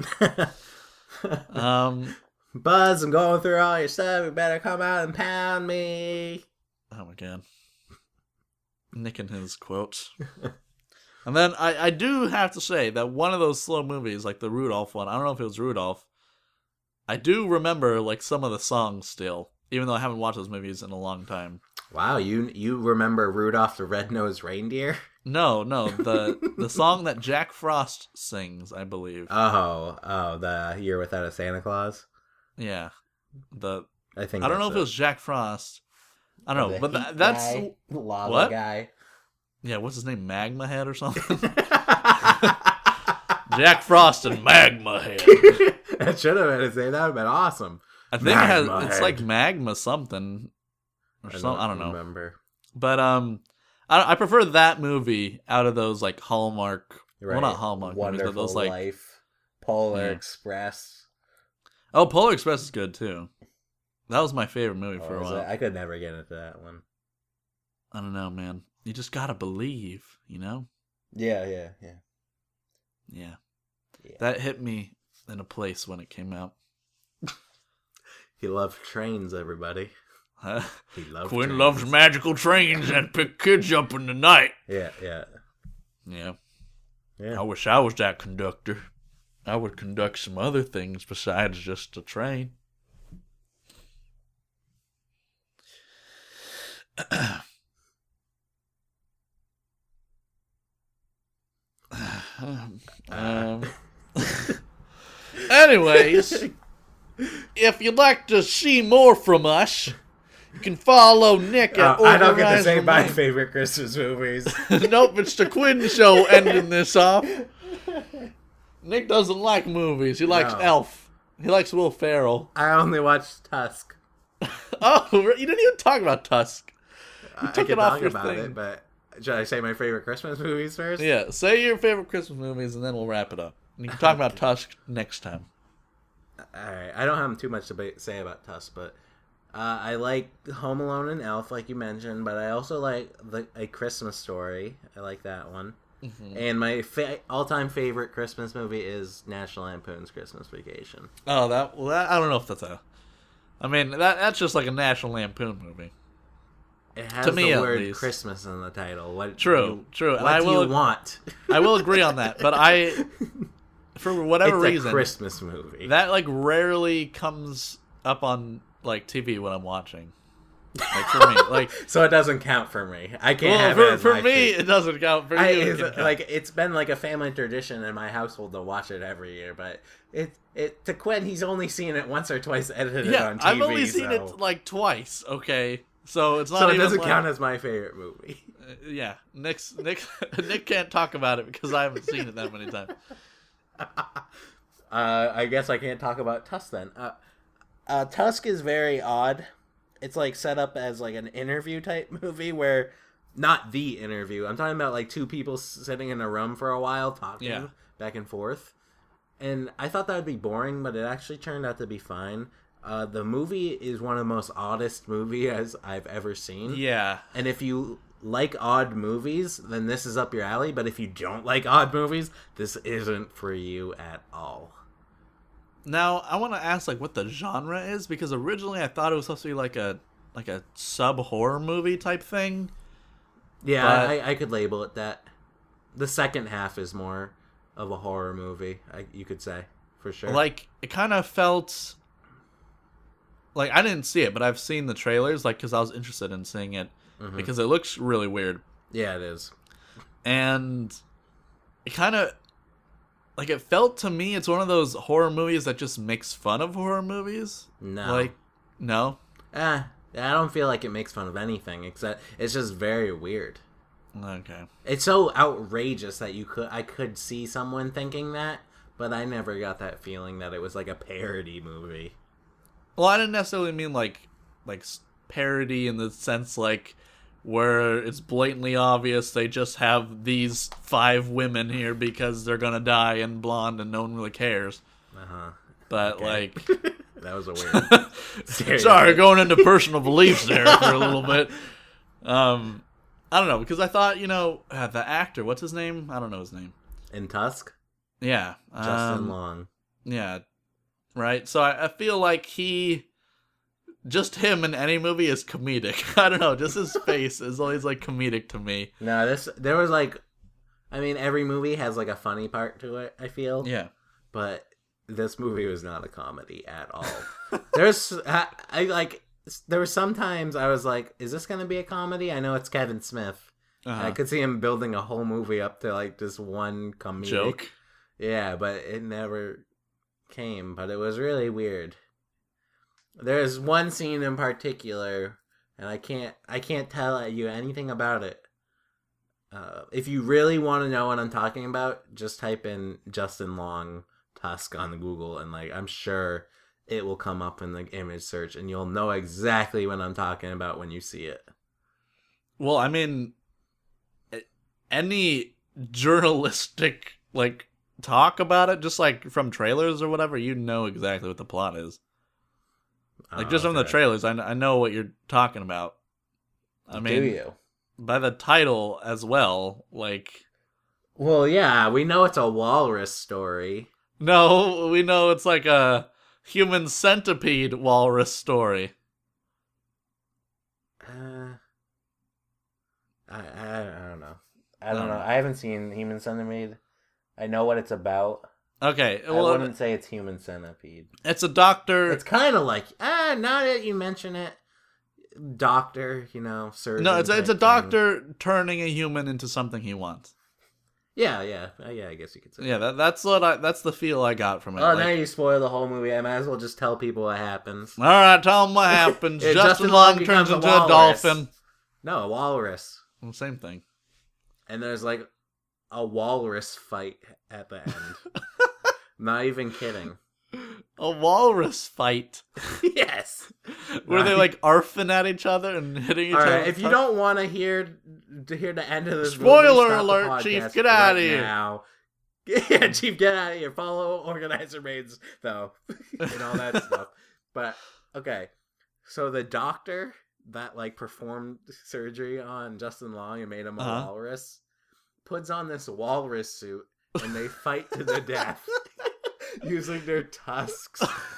Speaker 1: Buzz, I'm going through all your stuff. You better come out and pound me.
Speaker 2: Oh my god. Nick and his quotes. And then I do have to say that one of those slow movies, like the Rudolph one, I don't know if it was Rudolph, I do remember like some of the songs still, even though I haven't watched those movies in a long time.
Speaker 1: Wow, you remember Rudolph the Red-Nosed Reindeer?
Speaker 2: No, the song that Jack Frost sings, I believe.
Speaker 1: Oh, the Year Without a Santa Claus?
Speaker 2: Yeah.
Speaker 1: I think
Speaker 2: I don't know if it was Jack Frost. I don't know, but that's
Speaker 1: guy, lava
Speaker 2: what?
Speaker 1: guy.
Speaker 2: Yeah, what's his name? Magma Head or something? Jack Frost and Magma Head.
Speaker 1: That should have been his name. That would have been awesome.
Speaker 2: I think it's like Magma something. Or something. I don't know.
Speaker 1: Remember.
Speaker 2: But I prefer that movie out of those like Hallmark.
Speaker 1: Right.
Speaker 2: Well, not Hallmark
Speaker 1: Wonderful
Speaker 2: movies, but those like
Speaker 1: Life, Polar Express.
Speaker 2: Oh, Polar Express is good too. That was my favorite movie for a while.
Speaker 1: I could never get into that one.
Speaker 2: I don't know, man. You just gotta believe,
Speaker 1: Yeah.
Speaker 2: Yeah. That hit me in a place when it came out.
Speaker 1: He loved trains, everybody. He loved
Speaker 2: Quinn
Speaker 1: trains.
Speaker 2: loves magical trains and pick kids up in the night.
Speaker 1: Yeah.
Speaker 2: Yeah. I wish I was that conductor. I would conduct some other things besides just a train. Anyways, if you'd like to see more from us, you can follow Nick at
Speaker 1: I don't get to say
Speaker 2: Organized
Speaker 1: my
Speaker 2: Remain.
Speaker 1: favorite Christmas movies.
Speaker 2: Nope, it's the Quinn Show ending this off. Nick doesn't like movies. He likes
Speaker 1: No.
Speaker 2: Elf. He likes Will Ferrell.
Speaker 1: I only watched Tusk.
Speaker 2: Oh, you didn't even talk about Tusk. You
Speaker 1: I
Speaker 2: took
Speaker 1: could
Speaker 2: it off
Speaker 1: talk
Speaker 2: your
Speaker 1: about
Speaker 2: thing.
Speaker 1: it, but should I say my favorite Christmas movies first?
Speaker 2: Yeah, say your favorite Christmas movies, and then we'll wrap it up. And you can talk about Tusk next time.
Speaker 1: Alright, I don't have too much to say about Tusk, but I like Home Alone and Elf, like you mentioned, but I also like A Christmas Story. I like that one. Mm-hmm. And my all-time favorite Christmas movie is National Lampoon's Christmas Vacation.
Speaker 2: Oh, that I don't know if that's that's just like a National Lampoon movie.
Speaker 1: It has
Speaker 2: To me,
Speaker 1: the
Speaker 2: at
Speaker 1: word
Speaker 2: least.
Speaker 1: Christmas in the title.
Speaker 2: True. And
Speaker 1: What
Speaker 2: I
Speaker 1: do
Speaker 2: will
Speaker 1: you want?
Speaker 2: I will agree on that, but for whatever
Speaker 1: It's
Speaker 2: reason,
Speaker 1: a Christmas movie.
Speaker 2: that like rarely comes up on like TV when I'm watching. Like for me, like
Speaker 1: So it doesn't count for me. I can't have it
Speaker 2: well,
Speaker 1: as
Speaker 2: for
Speaker 1: my
Speaker 2: me
Speaker 1: favorite.
Speaker 2: it doesn't count. For you, it can count.
Speaker 1: Like it's been like a family tradition in my household to watch it every year, but it to Quinn, he's only seen it once or twice edited on TV.
Speaker 2: I've only seen
Speaker 1: so.
Speaker 2: it like twice. Okay, so it's not.
Speaker 1: So it
Speaker 2: even
Speaker 1: doesn't
Speaker 2: like,
Speaker 1: count as my favorite movie.
Speaker 2: Yeah, Nick can't talk about it because I haven't seen it that many times.
Speaker 1: I guess I can't talk about Tusk then. Tusk is very odd. It's like set up as like an interview type movie where, not the interview. I'm talking about like two people sitting in a room for a while talking back and forth. And I thought that would be boring, but it actually turned out to be fine. The movie is one of the most oddest movies I've ever seen.
Speaker 2: Yeah,
Speaker 1: And if you like odd movies, then this is up your alley. But if you don't like odd movies, this isn't for you at all.
Speaker 2: Now I want to ask like what the genre is because originally I thought it was supposed to be like a sub horror movie type thing.
Speaker 1: Yeah,
Speaker 2: But-
Speaker 1: I could label it that. The second half is more of a horror movie, you could say, for sure.
Speaker 2: Like it kind of felt like I didn't see it, but I've seen the trailers like because I was interested in seeing it because it looks really weird.
Speaker 1: Yeah, it is.
Speaker 2: And it kind of like it felt to me it's one of those horror movies that just makes fun of horror movies.
Speaker 1: No.
Speaker 2: Like no.
Speaker 1: I don't feel like it makes fun of anything, except it's just very weird.
Speaker 2: Okay.
Speaker 1: It's so outrageous that I could see someone thinking that, but I never got that feeling that it was like a parody movie.
Speaker 2: Well, I didn't necessarily mean like parody in the sense like where it's blatantly obvious they just have these 5 women here because they're gonna die and blonde and no one really cares. But like,
Speaker 1: that was a weird.
Speaker 2: Sorry, going into personal beliefs there for a little bit. I don't know, because I thought, the actor, what's his name? I don't know his name.
Speaker 1: In Tusk?
Speaker 2: Yeah.
Speaker 1: Justin Long.
Speaker 2: Yeah. Right? So I feel like just him in any movie is comedic. I don't know, just his face is always like comedic to me.
Speaker 1: No, there was like, I mean, every movie has like a funny part to it, I feel.
Speaker 2: Yeah.
Speaker 1: But this movie was not a comedy at all. There were some times I was like, is this going to be a comedy? I know it's Kevin Smith. I could see him building a whole movie up to like this one comedic
Speaker 2: joke.
Speaker 1: Yeah, but it never came. But it was really weird. There's one scene in particular, and I can't tell you anything about it. If you really want to know what I'm talking about, just type in Justin Long Tusk on Google, and like I'm sure it will come up in the image search, and you'll know exactly what I'm talking about when you see it.
Speaker 2: Well, I mean, any journalistic like talk about it, just like from trailers or whatever, you know exactly what the plot is. Like just from the trailers, I know what you're talking about. I mean,
Speaker 1: do you?
Speaker 2: By the title as well, like.
Speaker 1: Well, yeah, we know it's a walrus story.
Speaker 2: No, we know it's like a human centipede walrus story.
Speaker 1: I don't know. I don't know. I haven't seen Human Centipede. I know what it's about.
Speaker 2: Okay, well,
Speaker 1: I wouldn't say it's Human Centipede.
Speaker 2: It's a doctor.
Speaker 1: It's kind of like now that you mention it, doctor, surgeon.
Speaker 2: No, it's a doctor turning a human into something he wants.
Speaker 1: Yeah, I guess you could say.
Speaker 2: Yeah, that's the feel I got from it.
Speaker 1: Oh, now you spoil the whole movie. I might as well just tell people what happens.
Speaker 2: All right, tell them what happens.
Speaker 1: Yeah,
Speaker 2: Justin Long turns into a dolphin.
Speaker 1: No, a walrus.
Speaker 2: Well, same thing.
Speaker 1: And there's like a walrus fight at the end. Not even kidding.
Speaker 2: A walrus fight.
Speaker 1: Yes.
Speaker 2: Were they like arfing at each other and hitting each other?
Speaker 1: If you don't want to hear the end of this
Speaker 2: spoiler
Speaker 1: movie,
Speaker 2: alert, Chief, get out of here.
Speaker 1: Now. Yeah, Chief, get out of here. Follow Organizer Raids, though, and all that stuff. But, okay. So the doctor that like performed surgery on Justin Long and made him a walrus puts on this walrus suit and they fight to the death using their tusks.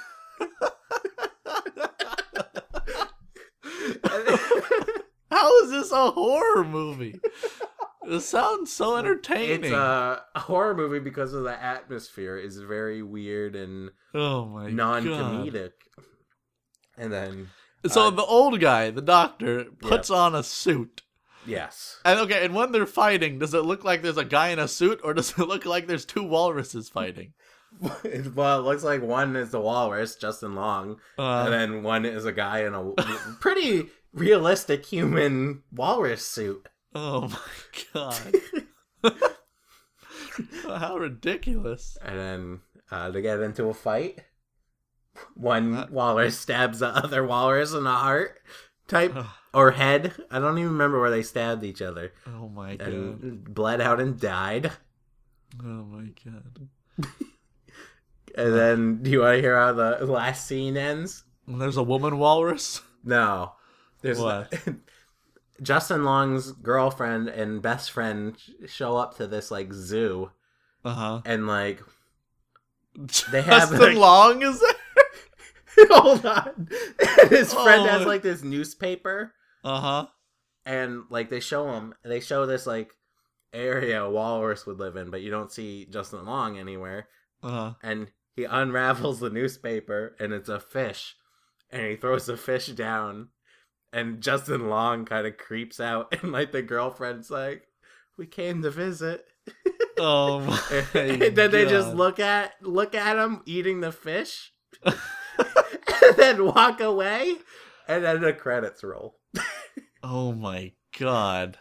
Speaker 2: How is this a horror movie? It sounds so entertaining.
Speaker 1: It's a horror movie because of the atmosphere is very weird and non-comedic. And then
Speaker 2: so the old guy, the doctor, puts on a suit.
Speaker 1: Yes.
Speaker 2: And when they're fighting, does it look like there's a guy in a suit, or does it look like there's 2 walruses fighting?
Speaker 1: Well, it looks like one is the walrus, Justin Long, and then one is a guy in a pretty realistic human walrus suit.
Speaker 2: Oh my god. How ridiculous.
Speaker 1: And then they get into a fight. One walrus stabs the other walrus in the heart type or head. I don't even remember where they stabbed each other.
Speaker 2: Oh my god.
Speaker 1: And bled out and died.
Speaker 2: Oh my god.
Speaker 1: And then, do you want to hear how the last scene ends?
Speaker 2: There's a woman walrus?
Speaker 1: No. There's
Speaker 2: what?
Speaker 1: Justin Long's girlfriend and best friend show up to this like zoo. And like they have
Speaker 2: Justin Long is there?
Speaker 1: Hold on. His friend has like this newspaper. And like they show this like area a walrus would live in, but you don't see Justin Long anywhere. And he unravels the newspaper and it's a fish. And he throws the fish down. And Justin Long kind of creeps out, and like the girlfriend's like, "We came to visit."
Speaker 2: Oh my!
Speaker 1: And then they just look at him eating the fish, and then walk away, and then the credits roll.
Speaker 2: Oh my god!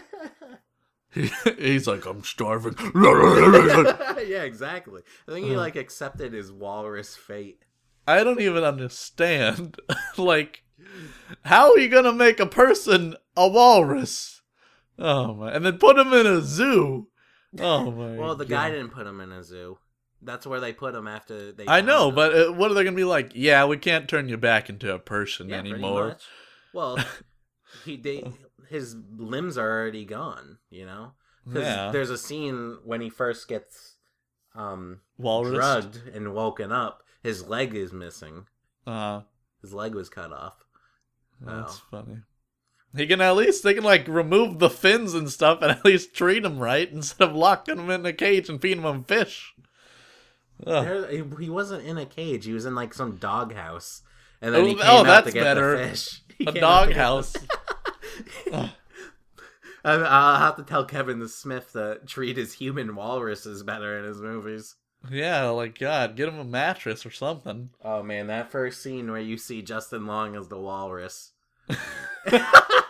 Speaker 2: He's like, "I'm starving."
Speaker 1: Yeah, exactly. I think he like accepted his walrus fate.
Speaker 2: I don't even understand. Like, How are you gonna make a person a walrus? Oh my! And then put him in a zoo. Oh my!
Speaker 1: Well, the
Speaker 2: God.
Speaker 1: guy didn't put him in a zoo. That's where they put him after they.
Speaker 2: I know,
Speaker 1: found him.
Speaker 2: but what are they gonna be like? Yeah, we can't turn you back into a person
Speaker 1: Yeah, pretty
Speaker 2: anymore.
Speaker 1: much. Well, his limbs are already gone. You know, because
Speaker 2: Yeah.
Speaker 1: there's a scene when he first gets
Speaker 2: Walrus.
Speaker 1: drugged and woken up. His leg is missing.
Speaker 2: Uh,
Speaker 1: His leg was cut off.
Speaker 2: that's
Speaker 1: Oh.
Speaker 2: funny. They can like remove the fins and stuff and at least treat him right instead of locking him in a cage and feeding him fish. Ugh.
Speaker 1: He wasn't in a cage. He was in like some doghouse, and then he came
Speaker 2: Oh,
Speaker 1: out
Speaker 2: that's
Speaker 1: to get
Speaker 2: better.
Speaker 1: the fish. He
Speaker 2: A
Speaker 1: came out to get
Speaker 2: doghouse.
Speaker 1: the- I'll have to tell Kevin Smith to treat his human walruses better in his movies.
Speaker 2: Yeah, like God, get him a mattress or something.
Speaker 1: Oh man, that first scene where you see Justin Long as the walrus.
Speaker 2: Does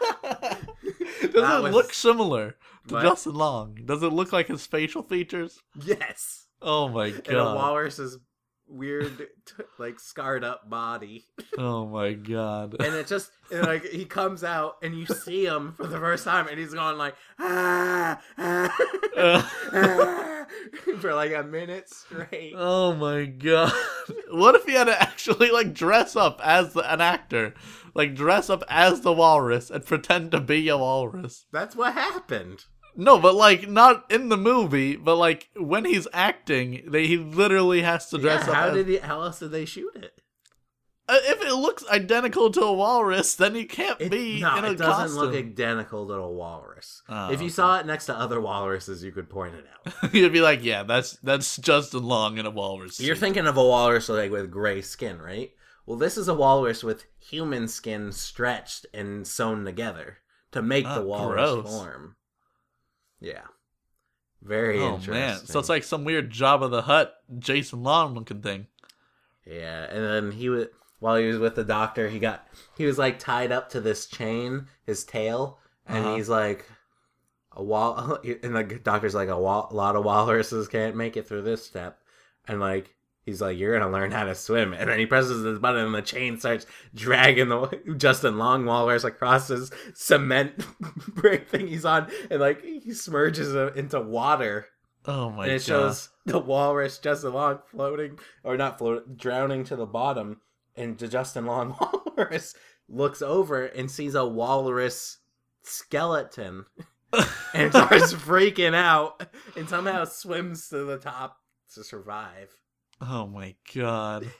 Speaker 1: That
Speaker 2: it
Speaker 1: was-
Speaker 2: look similar to
Speaker 1: What?
Speaker 2: Justin Long? Does it look like his facial features?
Speaker 1: Yes.
Speaker 2: Oh my
Speaker 1: And the
Speaker 2: God.
Speaker 1: walrus's weird, like scarred up body.
Speaker 2: Oh my God.
Speaker 1: And it just like he comes out and you see him for the first time and he's going like ah, ah, ah, for like a minute straight.
Speaker 2: Oh my God. What if he had to actually like dress up as an actor? Like dress up as the walrus and pretend to be a walrus.
Speaker 1: That's what happened.
Speaker 2: No, but like not in the movie, but like when he's acting, he literally has to dress up as...
Speaker 1: How else did they shoot it?
Speaker 2: If it looks identical to a walrus, then he can't be in a
Speaker 1: it doesn't
Speaker 2: costume.
Speaker 1: look identical to a walrus.
Speaker 2: Oh,
Speaker 1: If you
Speaker 2: okay.
Speaker 1: saw it next to other walruses, you could point it out.
Speaker 2: You'd be like, yeah, that's Justin Long in a walrus.
Speaker 1: You're
Speaker 2: suit.
Speaker 1: thinking of a walrus like with gray skin, right? Well, this is a walrus with human skin stretched and sewn together to make the walrus
Speaker 2: gross.
Speaker 1: form. Yeah. Very
Speaker 2: Oh
Speaker 1: interesting.
Speaker 2: man, so it's like some weird Jabba the Hutt, Jason Long looking thing.
Speaker 1: Yeah, and then while he was with the doctor, he was like tied up to this chain, his tail, and he's like and the doctor's like lot of walruses can't make it through this step, and like he's like, you're gonna learn how to swim, and then he presses this button and the chain starts dragging the Justin Long walrus across his cement brick thing he's on, and like he smurges it into water.
Speaker 2: Oh my
Speaker 1: And it
Speaker 2: God.
Speaker 1: shows the walrus Justin Long drowning to the bottom, and the Justin Long walrus looks over and sees a walrus skeleton and starts freaking out and somehow swims to the top to survive.
Speaker 2: Oh my God.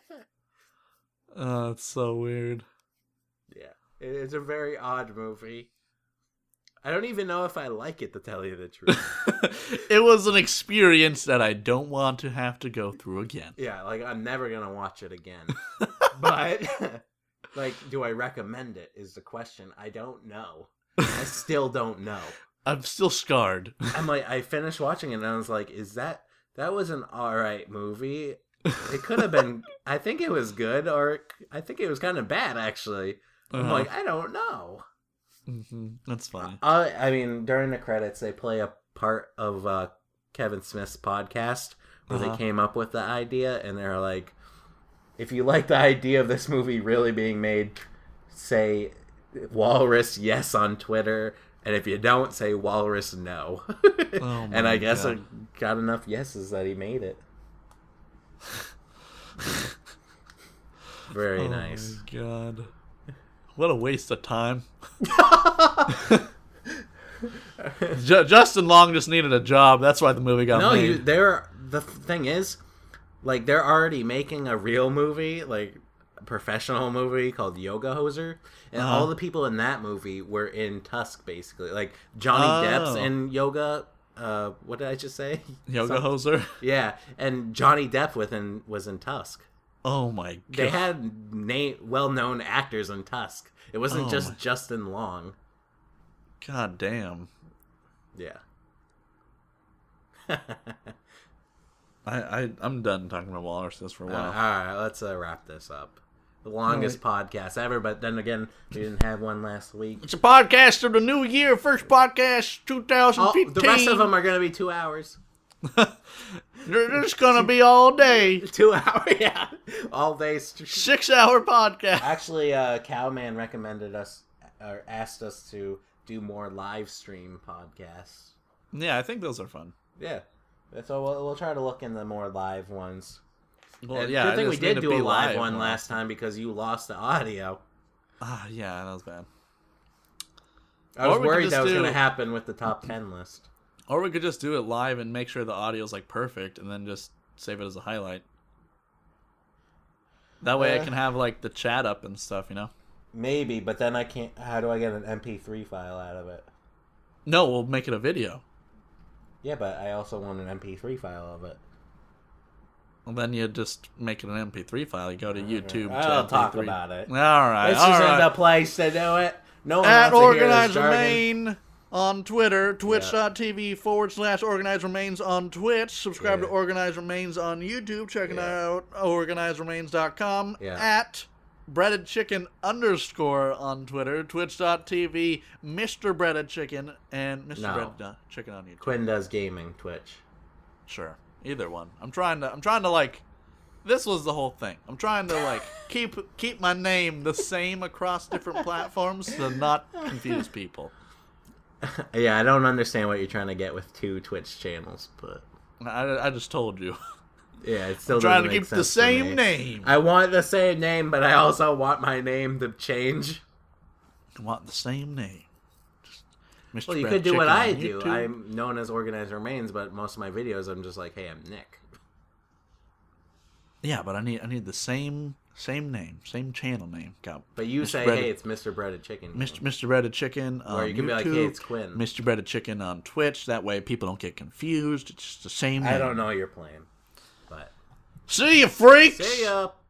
Speaker 2: Oh, it's so weird.
Speaker 1: Yeah, it's a very odd movie. I don't even know if I like it, to tell you the truth.
Speaker 2: It was an experience that I don't want to have to go through again.
Speaker 1: Yeah, like I'm never gonna watch it again. But like, do I recommend it? Is the question. I don't know. I still don't know.
Speaker 2: I'm still scarred.
Speaker 1: I'm like, I finished watching it and I was like, that was an alright movie. It could have been. I think it was good, or I think it was kind of bad actually. I'm like, I don't know.
Speaker 2: That's funny.
Speaker 1: I mean, during the credits, they play a part of Kevin Smith's podcast where they came up with the idea, and they're like, if you like the idea of this movie really being made, say Walrus yes on Twitter, and if you don't, say Walrus no.
Speaker 2: Oh
Speaker 1: And I
Speaker 2: my
Speaker 1: guess
Speaker 2: God.
Speaker 1: it got enough yeses that he made it. Very nice.
Speaker 2: Oh my God. What a waste of time. Justin Long just needed a job. That's why the movie got
Speaker 1: No,
Speaker 2: made.
Speaker 1: the thing is, like, they're already making a real movie, like a professional movie called Yoga Hoser, and all the people in that movie were in Tusk, basically. Like Johnny Depp's in Yoga. What did I just say?
Speaker 2: Yoga Hoser.
Speaker 1: Yeah, and Johnny Depp was in Tusk.
Speaker 2: Oh my God.
Speaker 1: They had well-known actors in Tusk. It wasn't
Speaker 2: Oh
Speaker 1: just
Speaker 2: my-
Speaker 1: Justin Long.
Speaker 2: God damn.
Speaker 1: Yeah.
Speaker 2: I'm done talking about walruses for a
Speaker 1: All
Speaker 2: while.
Speaker 1: right, let's wrap this up. The longest podcast ever, but then again, we didn't have one last week.
Speaker 2: It's a podcast of the new year. First podcast, 2015.
Speaker 1: The rest of them are going to be 2 hours.
Speaker 2: They're just gonna be all day.
Speaker 1: 2 hour, yeah, all day.
Speaker 2: 6-hour podcast.
Speaker 1: Actually, Cowman recommended us or asked us to do more live stream podcasts.
Speaker 2: Yeah, I think those are fun.
Speaker 1: Yeah, so we'll try to look into more live ones.
Speaker 2: Well, yeah,
Speaker 1: good thing we did do a live one
Speaker 2: more.
Speaker 1: last time because you lost the audio.
Speaker 2: Yeah, that was bad.
Speaker 1: I was
Speaker 2: Or we could
Speaker 1: worried
Speaker 2: just
Speaker 1: that was
Speaker 2: do-
Speaker 1: going to happen with the top 10 list.
Speaker 2: Or we could just do it live and make sure the audio's like perfect, and then just save it as a highlight. That way, I can have like the chat up and stuff, you know.
Speaker 1: Maybe, but then I can't. How do I get an MP3 file out of it?
Speaker 2: No, we'll make it a video.
Speaker 1: Yeah, but I also want an MP3 file of it.
Speaker 2: Well, then you just make it an MP3 file. You go to YouTube.
Speaker 1: I'll
Speaker 2: to
Speaker 1: talk
Speaker 2: MP3.
Speaker 1: about it.
Speaker 2: All right.
Speaker 1: This
Speaker 2: all
Speaker 1: isn't
Speaker 2: right.
Speaker 1: the place to do it. No one
Speaker 2: At
Speaker 1: wants to hear this
Speaker 2: Organized
Speaker 1: jargon.
Speaker 2: Remain on Twitter, twitch.tv/Organized Remains on Twitch. Subscribe to Organized Remains on YouTube. Checking out OrganizedRemains.com.
Speaker 1: Yeah.
Speaker 2: At Breaded Chicken _ on Twitter. Twitch.tv Mr. Breaded Chicken and Mr.
Speaker 1: No.
Speaker 2: Breaded Chicken on YouTube.
Speaker 1: Quinn does gaming, Twitch.
Speaker 2: Sure. Either one. I'm trying to like, this was the whole thing. I'm trying to like keep my name the same across different platforms to not confuse people.
Speaker 1: Yeah, I don't understand what you're trying to get with 2 Twitch channels, but
Speaker 2: I just told you.
Speaker 1: yeah, it still
Speaker 2: Trying to
Speaker 1: doesn't make
Speaker 2: keep the
Speaker 1: sense to me.
Speaker 2: same name.
Speaker 1: I want the same name, but I also want my name to change.
Speaker 2: I want the same name. Just Mr.
Speaker 1: Well, you
Speaker 2: Bread
Speaker 1: could do
Speaker 2: Chicken
Speaker 1: what
Speaker 2: on
Speaker 1: I do.
Speaker 2: YouTube.
Speaker 1: I'm known as Organized Remains, but most of my videos, I'm just like, hey, I'm Nick.
Speaker 2: Yeah, but I need the same name, same channel name. Got
Speaker 1: But you
Speaker 2: Mr.
Speaker 1: say,
Speaker 2: Breaded-
Speaker 1: hey, it's Mr. Breaded Chicken.
Speaker 2: Mr. Breaded Chicken on
Speaker 1: Or you can
Speaker 2: YouTube,
Speaker 1: be like, hey, it's Quinn.
Speaker 2: Mr. Breaded Chicken on Twitch. That way people don't get confused. It's just the same name.
Speaker 1: I don't know your plan. But
Speaker 2: See you, freaks!
Speaker 1: see ya.